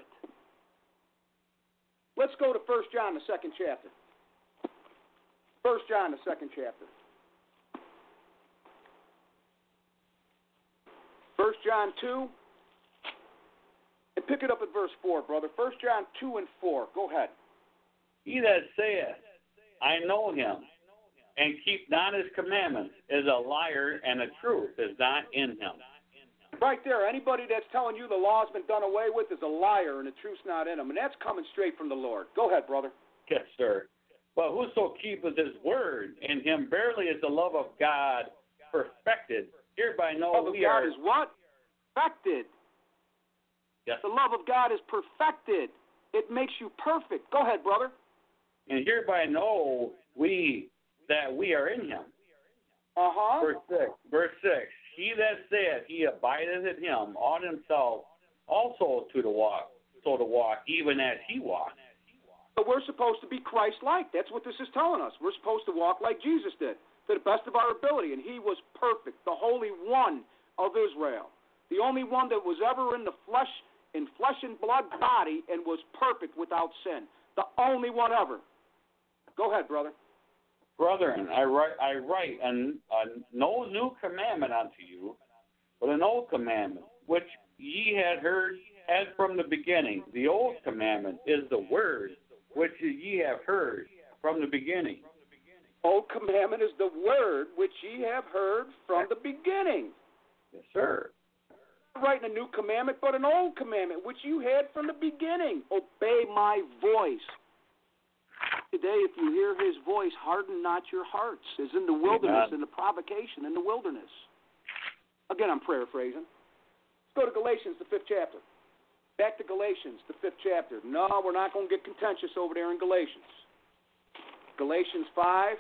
Let's go to First John, the second chapter. First John, the second chapter. First John two, and pick it up at verse four, brother. First John two and four. Go ahead. He that saith, I know him, and keep not his commandments, is a liar, and the truth is not in him. Right there. Anybody that's telling you the law's been done away with is a liar, and the truth's not in him. And that's coming straight from the Lord. Go ahead, brother. Yes, sir. But whoso keepeth his word, in him verily is the love of God perfected. Hereby know the love we of God are... is what? Perfected. Yes. The love of God is perfected. It makes you perfect. Go ahead, brother. And hereby know we that we are in him. Uh-huh. Verse six. Verse six. He that saith he abideth in him ought himself also to the walk, so to walk, even as he walked. But we're supposed to be Christ-like. That's what this is telling us. We're supposed to walk like Jesus did, to the best of our ability. And he was perfect, the Holy One of Israel, the only one that was ever in the flesh, in flesh and blood body, and was perfect without sin. The only one ever. Go ahead, brother. Brethren, I write, I write an, a no new commandment unto you, but an old commandment, which ye had heard as from the beginning. The old commandment is the word which ye have heard from the beginning. Old commandment is the word which ye have heard from the beginning. Yes, sir. Not writing a new commandment, but an old commandment which you had from the beginning. Obey my voice. Today, if you hear his voice, harden not your hearts, as in the wilderness, in the provocation, in the wilderness. Again, I'm paraphrasing. Let's go to Galatians, the fifth chapter. Back to Galatians, the fifth chapter. No, we're not going to get contentious over there in Galatians. Galatians five.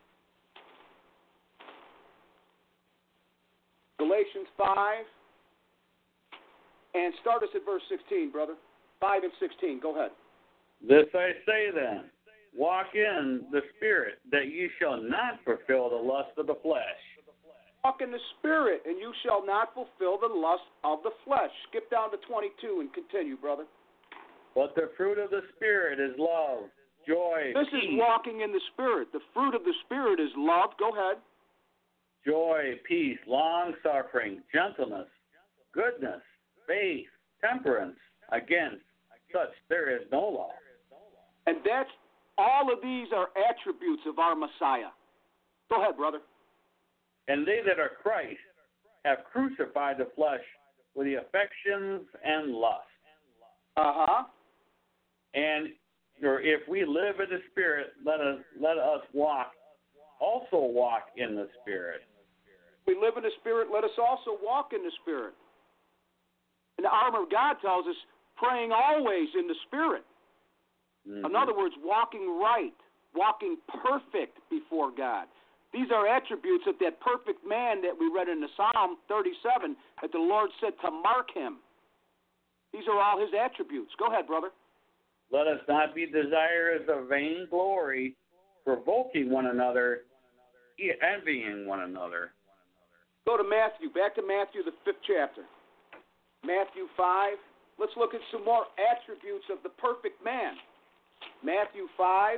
Galatians five. And start us at verse sixteen, brother. five and sixteen. Go ahead. This I say then, walk in the Spirit, that ye shall not fulfill the lust of the flesh. Walk in the Spirit, and you shall not fulfill the lust of the flesh. Skip down to twenty-two and continue, brother. But the fruit of the Spirit is love, joy, This peace. is walking in the Spirit. The fruit of the Spirit is love. Go ahead. Joy, peace, long-suffering, gentleness, goodness, faith, temperance. Against such there is no law. And that's, all of these are attributes of our Messiah. Go ahead, brother. And they that are Christ have crucified the flesh with the affections and lusts. Uh-huh. And or if we live in the Spirit, let us let us walk, also walk in the Spirit. We live in the Spirit, let us also walk in the Spirit. And the armor of God tells us, praying always in the Spirit. Mm-hmm. In other words, walking right, walking perfect before God. These are attributes of that perfect man that we read in the Psalm thirty-seven that the Lord said to mark him. These are all his attributes. Go ahead, brother. Let us not be desirous of vainglory, provoking one another, envying one another. Go to Matthew, back to Matthew, the fifth chapter. Matthew five. Let's look at some more attributes of the perfect man. Matthew five.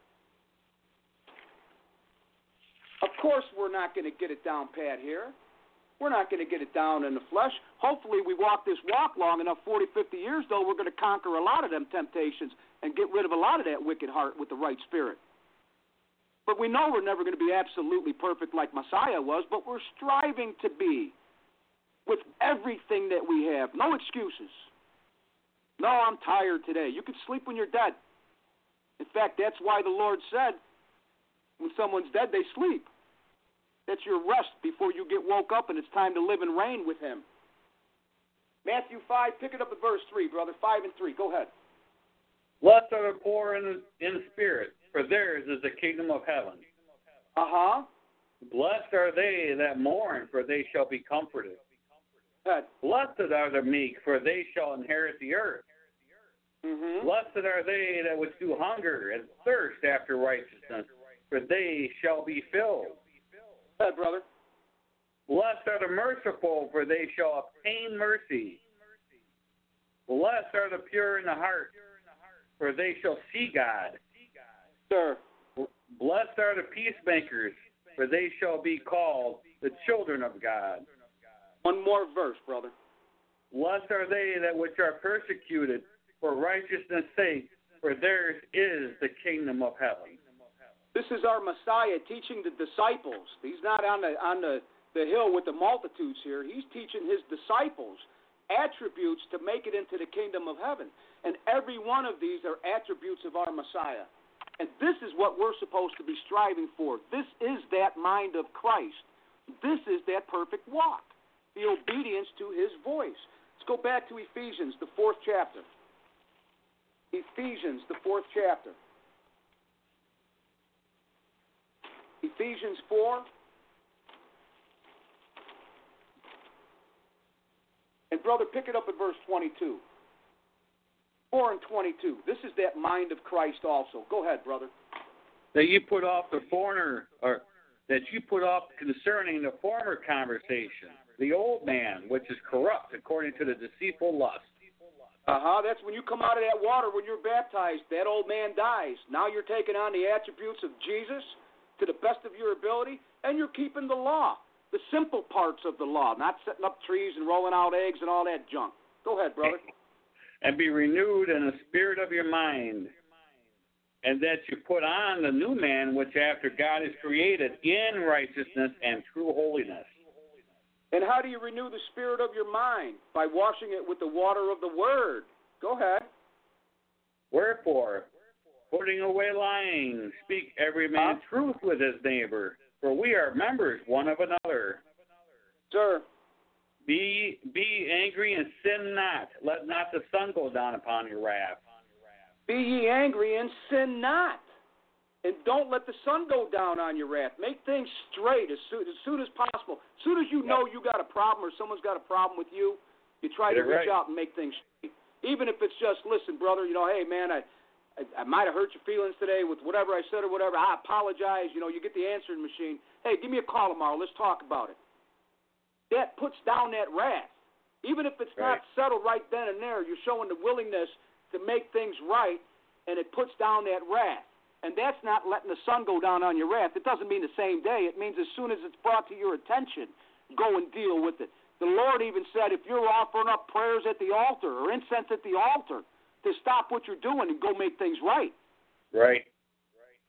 Of course, we're not going to get it down pat here. We're not going to get it down in the flesh. Hopefully, we walk this walk long enough, forty, fifty years, though, we're going to conquer a lot of them temptations and get rid of a lot of that wicked heart with the right spirit. But we know we're never going to be absolutely perfect like Messiah was, but we're striving to be with everything that we have. No excuses. No, I'm tired today. You can sleep when you're dead. In fact, that's why the Lord said when someone's dead, they sleep. That's your rest before you get woke up and it's time to live and reign with him. Matthew five, pick it up at verse three, brother. five and three. Go ahead. Blessed are the poor in, in spirit, for theirs is the kingdom of heaven. Uh-huh. Blessed are they that mourn, for they shall be comforted. Go ahead. Blessed are the meek, for they shall inherit the earth. Mm-hmm. Blessed are they that which do hunger and thirst after righteousness, for they shall be filled. Go ahead, brother. Blessed are the merciful, for they shall obtain mercy. Blessed are the pure in the heart, for they shall see God. Sir. Blessed are the peacemakers, for they shall be called the children of God. One more verse, brother. Blessed are they that which are persecuted for righteousness' sake, for theirs is the kingdom of heaven. This is our Messiah teaching the disciples. He's not on the on the, the hill with the multitudes here. He's teaching his disciples attributes to make it into the kingdom of heaven. And every one of these are attributes of our Messiah. And this is what we're supposed to be striving for. This is that mind of Christ. This is that perfect walk, the obedience to his voice. Let's go back to Ephesians, the fourth chapter. Ephesians, the fourth chapter. Ephesians four. And brother, pick it up at verse twenty-two. four and twenty-two. This is that mind of Christ also. Go ahead, brother. That you put off the foreigner, or that you put off concerning the former conversation, the old man, which is corrupt according to the deceitful lust. Uh-huh. That's when you come out of that water, when you're baptized, that old man dies. Now you're taking on the attributes of Jesus to the best of your ability, and you're keeping the law, the simple parts of the law, not setting up trees and rolling out eggs and all that junk. Go ahead, brother. And be renewed in the spirit of your mind, and that you put on the new man, which after God is created in righteousness and true holiness. And how do you renew the spirit of your mind? By washing it with the water of the Word. Go ahead. Wherefore, putting away lying, speak every man huh? truth with his neighbor, for we are members one of another. Sir. Be be angry and sin not. Let not the sun go down upon your wrath. Be ye angry and sin not. And don't let the sun go down on your wrath. Make things straight as soon as, soon as possible. As soon as you know you got a problem or someone's got a problem with you, you try to reach right. out and make things straight. Even if it's just, listen, brother, you know, hey, man, I, I, I might have hurt your feelings today with whatever I said or whatever. I apologize. You know, you get the answering machine. Hey, give me a call tomorrow. Let's talk about it. That puts down that wrath. Even if it's right. not settled right then and there, you're showing the willingness to make things right, and it puts down that wrath. And that's not letting the sun go down on your wrath. It doesn't mean the same day. It means as soon as it's brought to your attention, go and deal with it. The Lord even said if you're offering up prayers at the altar or incense at the altar, to stop what you're doing and go make things right. Right.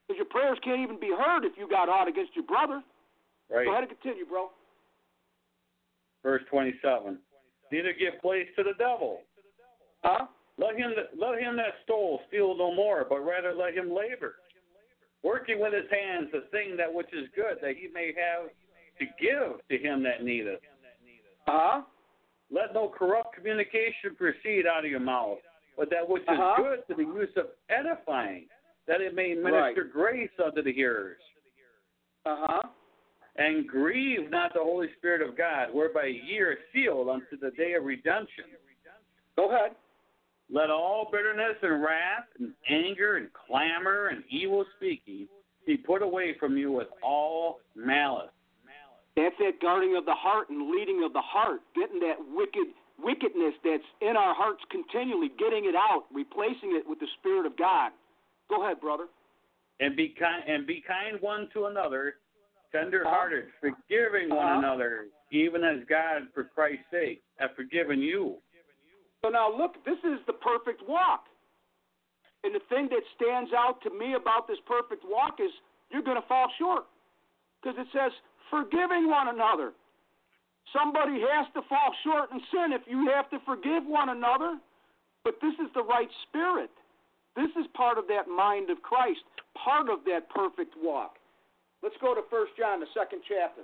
Because your prayers can't even be heard if you got aught against your brother. Right. Go ahead and continue, bro. Verse twenty-seven. Neither give place to the devil. Huh? Let him that, let him that stole steal no more, but rather let him labor, working with his hands the thing that which is good, that he may have to give to him that needeth. Uh-huh. Let no corrupt communication proceed out of your mouth, but that which is Uh-huh. good to the use of edifying, that it may minister Right. grace unto the hearers. Uh-huh. And grieve not the Holy Spirit of God, whereby ye are sealed unto the day of redemption. Go ahead. Let all bitterness and wrath and anger and clamor and evil speaking be put away from you with all malice. That's that guarding of the heart and leading of the heart, getting that wicked wickedness that's in our hearts continually, getting it out, replacing it with the Spirit of God. Go ahead, brother. And be kind and be kind one to another, tender-hearted, forgiving one Uh-huh. another, even as God, for Christ's sake, hath forgiven you. So now look, this is the perfect walk. And the thing that stands out to me about this perfect walk is you're going to fall short. Because it says, forgiving one another. Somebody has to fall short in sin if you have to forgive one another. But this is the right spirit. This is part of that mind of Christ, part of that perfect walk. Let's go to First John, the second chapter.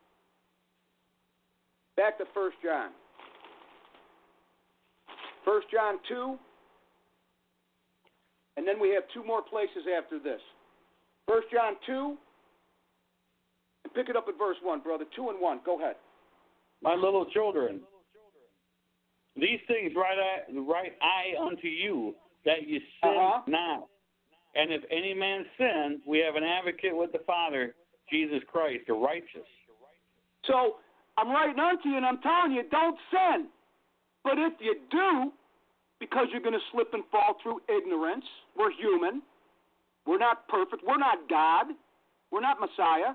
Back to First John. First John two, and then we have two more places after this. First John two, and pick it up at verse one, brother. two and one. Go ahead. My little children, these things write I, write I unto you, that ye sin Uh-huh. not. And if any man sin, we have an advocate with the Father, Jesus Christ, the righteous. So I'm writing unto you, and I'm telling you, don't sin. But if you do, because you're going to slip and fall through ignorance, we're human. We're not perfect. We're not God. We're not Messiah.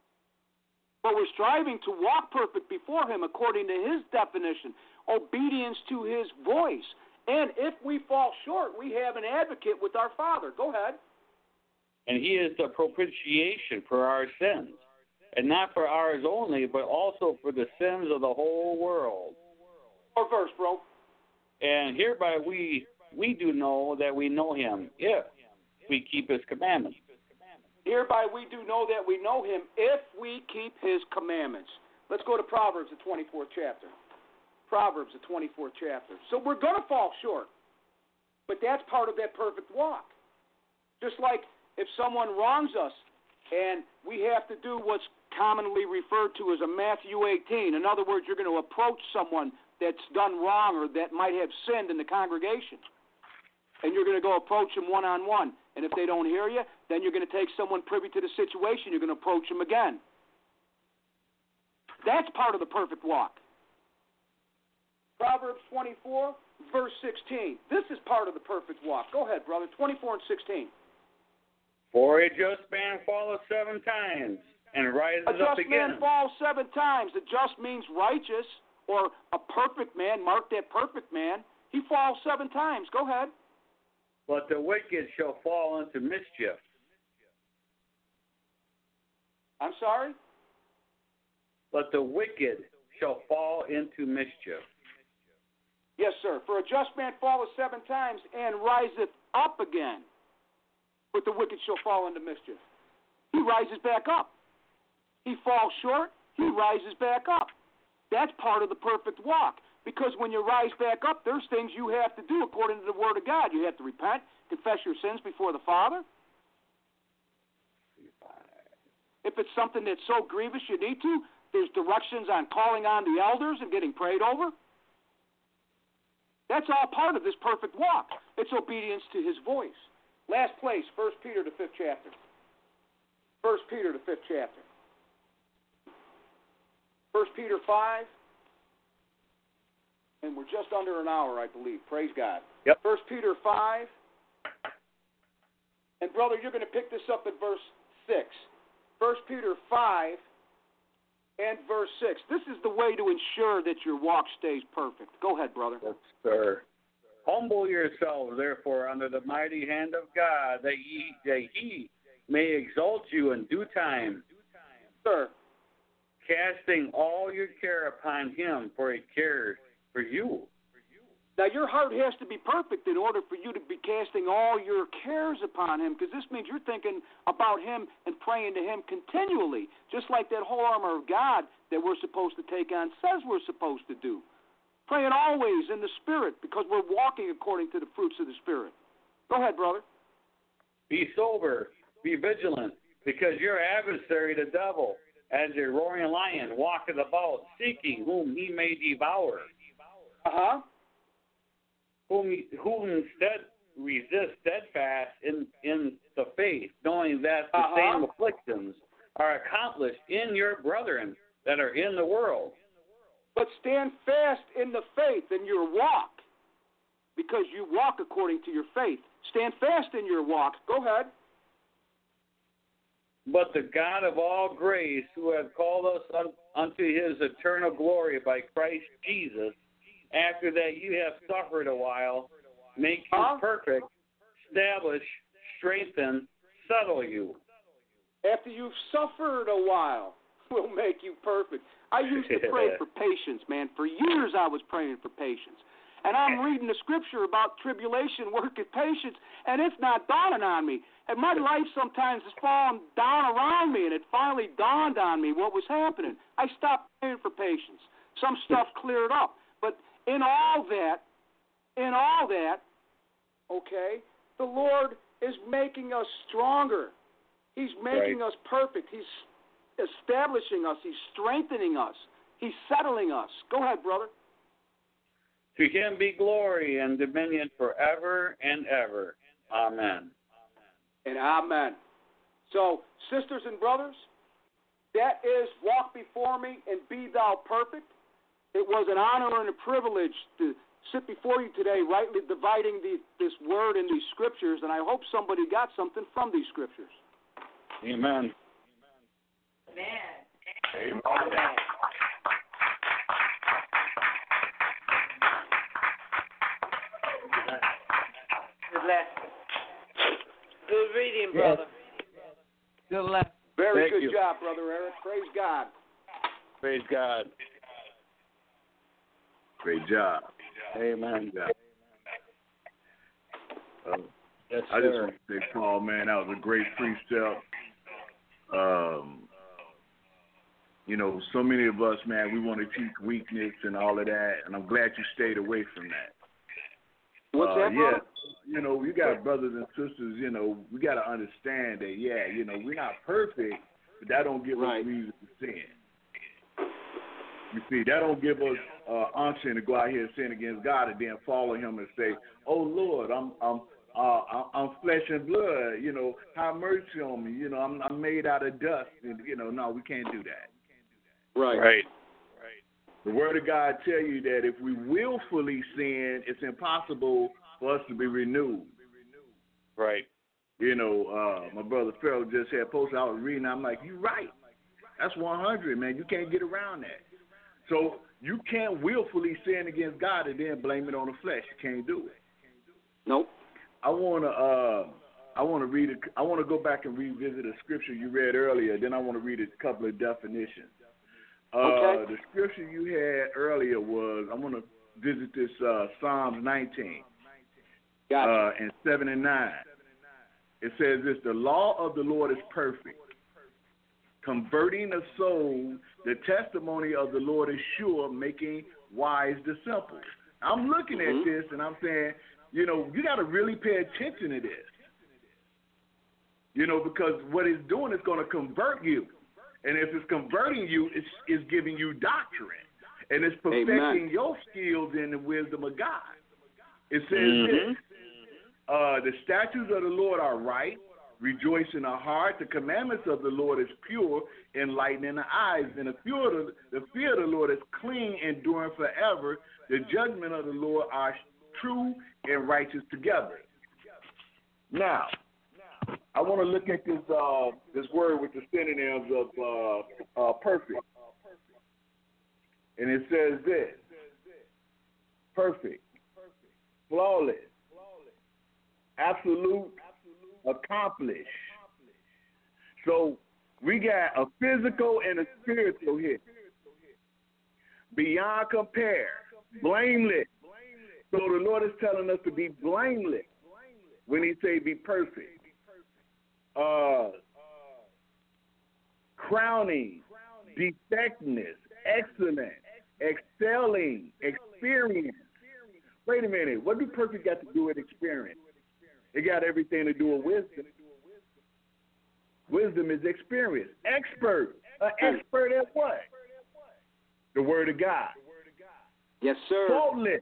But we're striving to walk perfect before Him according to His definition, obedience to His voice. And if we fall short, we have an advocate with our Father. Go ahead. And he is the propitiation for our sins, and not for ours only, but also for the sins of the whole world. Or verse, bro. And hereby we we do know that we know him, if we keep his commandments. Hereby we do know that we know Him if we keep His commandments. Let's go to Proverbs, the twenty-fourth chapter. Proverbs, the twenty-fourth chapter. So we're going to fall short, but that's part of that perfect walk. Just like if someone wrongs us and we have to do what's commonly referred to as a Matthew eighteen. In other words, you're going to approach someone that's done wrong or that might have sinned in the congregation. And you're going to go approach them one-on-one. And if they don't hear you, then you're going to take someone privy to the situation. You're going to approach them again. That's part of the perfect walk. Proverbs twenty-four, verse sixteen. This is part of the perfect walk. Go ahead, brother. twenty-four and sixteen. For a just man falleth seven times, and rises A up just again. man falls seven times. A just means righteous, or a perfect man. Mark that perfect man. He falls seven times. Go ahead. But the wicked shall fall into mischief. I'm sorry? But the wicked shall fall into mischief. Yes, sir. For a just man falleth seven times and riseth up again. But the wicked shall fall into mischief. He rises back up. He falls short. He rises back up. That's part of the perfect walk. Because when you rise back up, there's things you have to do according to the Word of God. You have to repent, confess your sins before the Father. If it's something that's so grievous you need to, there's directions on calling on the elders and getting prayed over. That's all part of this perfect walk. It's obedience to His voice. Last place, First Peter, the fifth chapter. First Peter, the fifth chapter. First Peter five. And we're just under an hour, I believe. Praise God. Yep. First Peter five. And, brother, you're going to pick this up at verse six. First Peter five and verse six. This is the way to ensure that your walk stays perfect. Go ahead, brother. Yes, sir. Humble yourselves, therefore, under the mighty hand of God, that ye that he may exalt you in due time. Sir. Casting all your care upon him, for he cares for you. Now, your heart has to be perfect in order for you to be casting all your cares upon him, because this means you're thinking about him and praying to him continually, just like that whole armor of God that we're supposed to take on says we're supposed to do. Praying always in the Spirit, because we're walking according to the fruits of the Spirit. Go ahead, brother. Be sober, be vigilant, because your adversary, the devil, as a roaring lion, walketh about, seeking whom he may devour. Uh-huh. Whom, whom instead resist steadfast in, in the faith, knowing that the uh-huh. same afflictions are accomplished in your brethren that are in the world. But stand fast in the faith in your walk, because you walk according to your faith. Stand fast in your walk. Go ahead. But the God of all grace, who hath called us un, unto his eternal glory by Christ Jesus, after that you have suffered a while, make you huh? perfect, establish, strengthen, settle you. After you've suffered a while, we'll make you perfect. I used to pray for patience, man. For years I was praying for patience. And I'm reading the scripture about tribulation worketh patience, and it's not dawning on me. And my life sometimes is falling down around me, and it finally dawned on me what was happening. I stopped praying for patience. Some stuff cleared up. But in all that, in all that, okay, the Lord is making us stronger. He's making right. us perfect. He's establishing us. He's strengthening us. He's settling us. Go ahead, brother. To him be glory and dominion forever and ever. Amen. And amen. So, sisters and brothers, that is Walk Before Me and Be Thou Perfect. It was an honor and a privilege to sit before you today, rightly dividing the, this word and these scriptures, and I hope somebody got something from these scriptures. Amen. Amen. Amen. Good lesson. Good reading, brother. Good lesson. Very Thank good you. job, Brother Eric. Praise God. Praise God. Great job. Amen. Yeah. Uh, Yes, I just sir. want to say, Paul, man, that was a great precept. Um, you know, so many of us, man, we want to teach weakness and all of that, and I'm glad you stayed away from that. What's uh, that, yeah, brother? you know, you got brothers and sisters, you know, we got to understand that, yeah, you know, we're not perfect, but that don't give Right. us reason to sin. You see, that don't give us uh, unction to go out here and sin against God and then follow him and say, oh, Lord, I'm I'm uh, I'm flesh and blood, you know, have mercy on me, you know, I'm, I'm made out of dust, and, you know, no, we can't do that. Right. Right. The Word of God tell you that if we willfully sin, it's impossible for us to be renewed. Right. You know, uh, my brother Farrell just had posted, I was reading, I'm like, you're right. That's one hundred, man. You can't get around that. So you can't willfully sin against God and then blame it on the flesh. You can't do it. Nope. I wanna, uh, I wanna read. A, I wanna go back and revisit a scripture you read earlier. Then I want to read a couple of definitions. Uh, Okay. The scripture you had earlier was, I want to visit this uh, Psalms nineteen, Gotcha. uh, and seven and nine. It says this: the law of the Lord is perfect, converting the soul. The testimony of the Lord is sure, making wise the simple. I'm looking Mhm. at this and I'm saying, you know, you got to really pay attention to this. You know, because what it's doing is going to convert you. And if it's converting you, it's, it's giving you doctrine. And it's perfecting Amen. your skills in the wisdom of God. It says Mhm. this: uh, the statutes of the Lord are right, rejoice in the heart. The commandments of the Lord is pure, enlightening the eyes. And the fear of the, the fear of the Lord is clean, enduring forever. The judgment of the Lord are true and righteous together. Now, I want to look at this uh, this word with the synonyms of uh, uh, perfect. And it says this: perfect, flawless, absolute, accomplished, So we got a physical and a spiritual here. Beyond compare. Blameless. So the Lord is telling us to be blameless when he say be perfect. Uh, crowning, defectness, excellent, excelling, experience. Wait a minute. What do perfect got to do with experience? It got everything to do with wisdom. Wisdom is experience. Expert. An expert at what? The Word of God. Yes, sir. Faultless.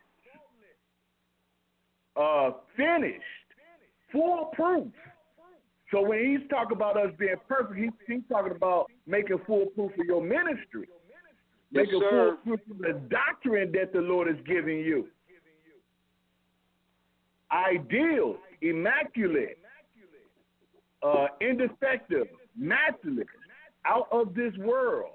Uh, finished. Foolproof. So when he's talking about us being perfect, he's, he's talking about making foolproof of your ministry. Yes, making sir. foolproof of the doctrine that the Lord is giving you. Ideal, immaculate, uh, indefective, matchless, out of this world,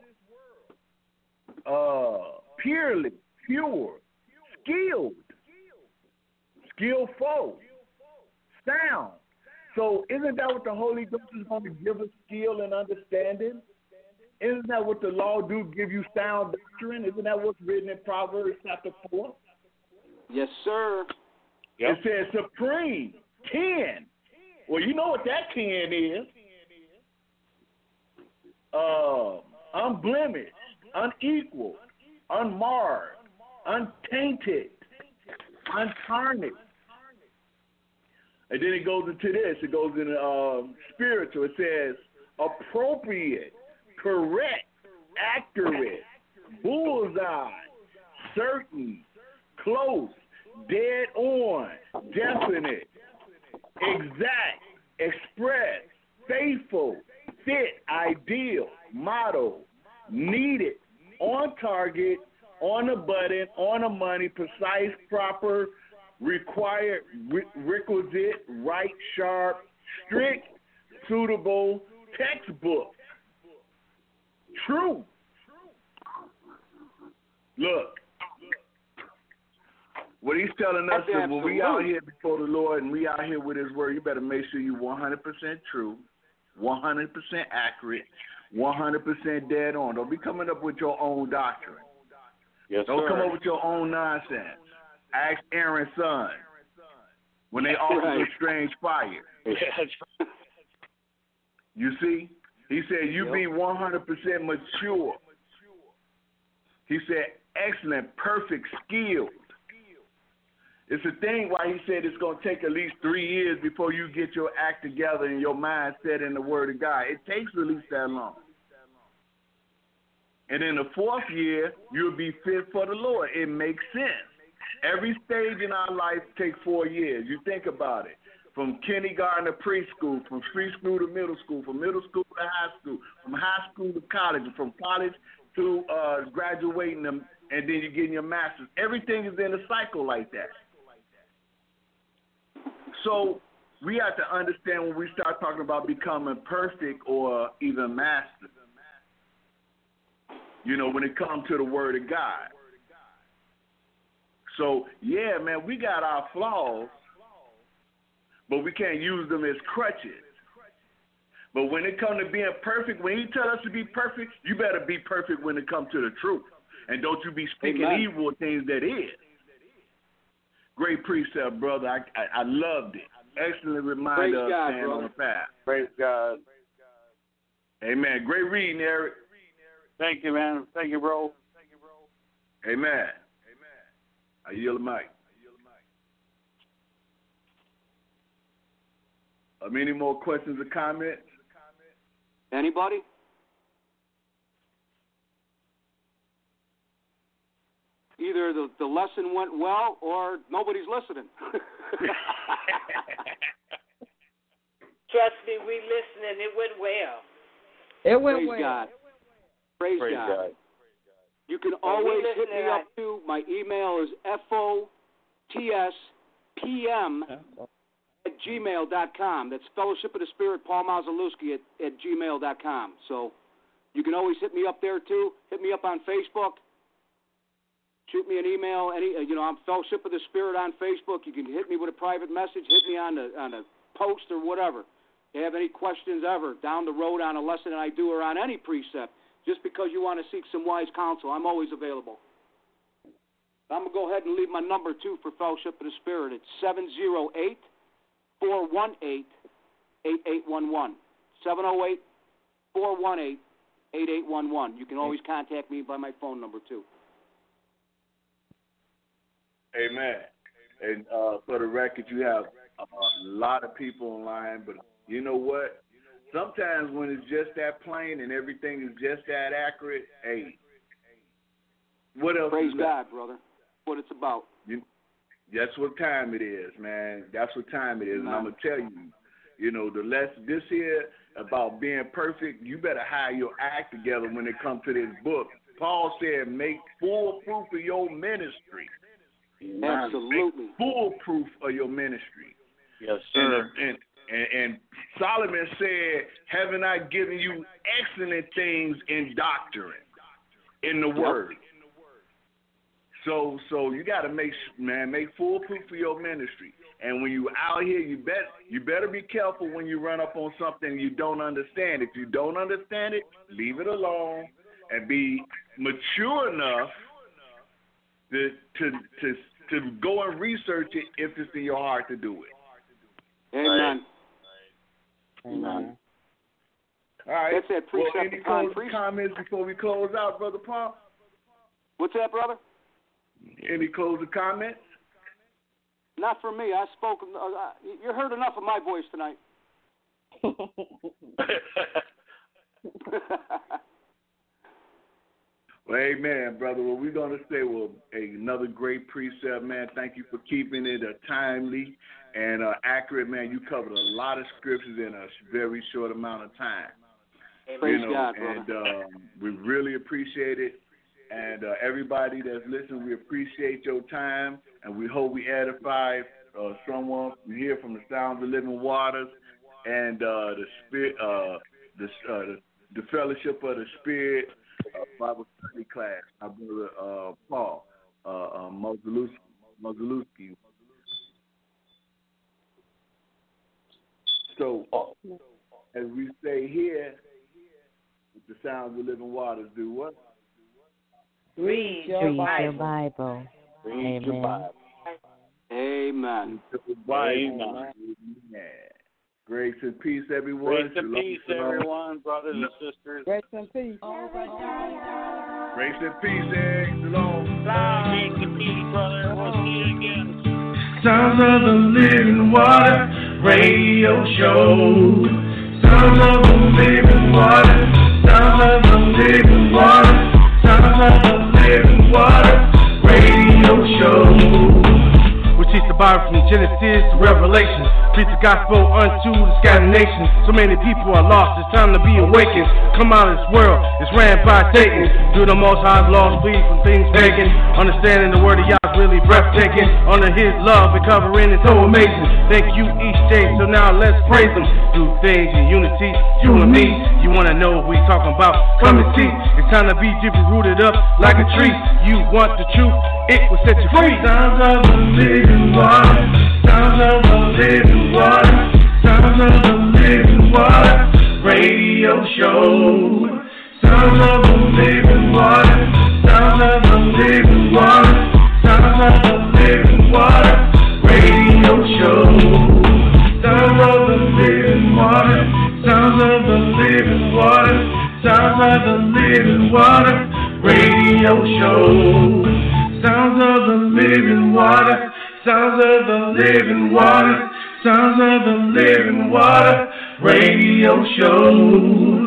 uh, purely, pure, skilled, skillful, sound. So isn't that what the Holy Ghost is going to give us, skill and understanding? Isn't that what the law do, give you sound doctrine? Isn't that what's written in Proverbs chapter four? Yes, sir. Yep. It says supreme, ten. Well, you know what that ten is. Uh, unblemished, unequal, unmarred, untainted, untarnished. And then it goes into this. It goes into um, spiritual. It says appropriate, correct, accurate, bullseye, certain, close, dead on, definite, exact, express, faithful, fit, ideal, model, needed, on target, on the button, on the money, precise, proper, required, re- requisite, right, sharp, strict, suitable, textbook, true. Look, what he's telling us That's is when we out here before the Lord and we out here with his word, you better make sure you're one hundred percent true, one hundred percent accurate, one hundred percent dead on. Don't be coming up with your own doctrine. Yes, Don't sir. come up with your own nonsense. Ask Aaron's son when they offered Right. the strange fire. Yes. You see? He said, you Yep. be one hundred percent mature. He said, excellent, perfect, skilled. It's a thing why he said it's going to take at least three years before you get your act together and your mind set in the Word of God. It takes at least that long. And in the fourth year, you'll be fit for the Lord. It makes sense. Every stage in our life takes four years. You think about it. From kindergarten to preschool, from preschool to middle school, from middle school to high school, from high school to college, from college to uh, graduating them, and then you're getting your master's. Everything is in a cycle like that. So we have to understand when we start talking about becoming perfect or even master, you know, when it comes to the Word of God. So, yeah, man, we got our flaws, but we can't use them as crutches. But when it comes to being perfect, when he tells us to be perfect, you better be perfect when it comes to the truth. And don't you be speaking Amen. evil things that is. Great precept, brother. I, I, I loved it. Excellent reminder Praise of God, staying brother. on the path. Praise God. Amen. Great reading, Eric. Thank you, man. Thank you, bro. Amen. I yield the mic. Um, any more questions or comments? Anybody? Either the, the lesson went well or nobody's listening. Trust me, we listening. It went well. It went Praise well. God. Praise, Praise God. God. You can Well, we always hit listening, me I- up too. My email is F O T S P M at gmail dot com. That's Fellowship of the Spirit, Paul Mazaluski at, at gmail dot com. So you can always hit me up there too. Hit me up on Facebook. Shoot me an email. Any, you know, I'm Fellowship of the Spirit on Facebook. You can hit me with a private message. Hit me on the on a post or whatever. you have any questions ever down the road on a lesson that I do or on any precept, just because you want to seek some wise counsel, I'm always available. I'm going to go ahead and leave my number, too, for Fellowship of the Spirit. It's seven oh eight, four one eight, eight eight one one. seven oh eight, four one eight, eight eight one one. You can always contact me by my phone number, too. Amen. And uh, for the record, you have a lot of people online, but you know what? Sometimes when it's just that plain and everything is just that accurate, hey, what else? Praise is God, brother. What it's about. You, that's what time it is, man. That's what time it is. And I'm going to tell you, you know, the less this here about being perfect, you better have your act together when it comes to this book. Paul said, make full proof of your ministry. Absolutely. Make full proof of your ministry. Yes, sir. And, and, and, and Solomon said, haven't I given you excellent things in doctrine, in the yep. word? So, so you got to make man make full proof of your ministry. And when you out here, you bet you better be careful when you run up on something you don't understand. If you don't understand it, leave it alone and be mature enough to to to, to go and research it if it's in your heart to do it. Amen. Right. Amen. All right. That's that well, precept any upon closing precept. comments before we close out, Brother Paul? What's that, brother? Any closing comments? Not for me. I spoke. Uh, you heard enough of my voice tonight. Well, amen, brother. Well, we're going to say, well, another great precept, man. Thank you for keeping it uh, timely and uh, accurate, man. You covered a lot of scriptures in a very short amount of time. Praise you know, God, brother. And um, we really appreciate it. And uh, everybody that's listening, we appreciate your time, and we hope we edify uh, someone. We hear from the Sounds of Living Waters and uh, the Spirit, uh, the, uh, the the Fellowship of the Spirit uh, Bible study class. My brother uh, Paul uh, uh, Mozaluski. So, as we say here, the Sounds of Living Waters do what? Read your Read Bible. your Bible. Read Amen. your Bible. Amen. Amen. Amen. Grace and peace, everyone. Grace and Shalom, peace, shalom. everyone, brothers and sisters. Grace and peace. Grace and peace, Eric. Shalom. Grace and peace, brother. We'll see you again. Sounds of the Living Water Radio Show. Sounds of the Living Water. Sounds of the Living Water. Sounds of the Living Water Radio Show. We teach the Bible from Genesis to Revelation. Preach the gospel unto the scattered nations. So many people are lost, it's time to be awakened. Come out of this world, it's ran by Satan. Do the most high's laws, flee from things pagan. Understanding the word of Yah is really breathtaking. Under his love and covering is so amazing. Thank you each day, so now let's praise him. Do things in unity, you and me. You wanna know what we talking about? Come and see. It's time to be deeply rooted up like a tree. You want the truth, it will set you free. Sounds of the living water. Sounds of the living water. Sounds of the living water radio show. Sounds of the living water. Sounds of the living water. Sounds of the living water radio show. Sounds of the living water. Sounds of the living water. Sounds of the living water radio show. Sounds of the living water. Sounds of the living water. Sounds of the living water radio show.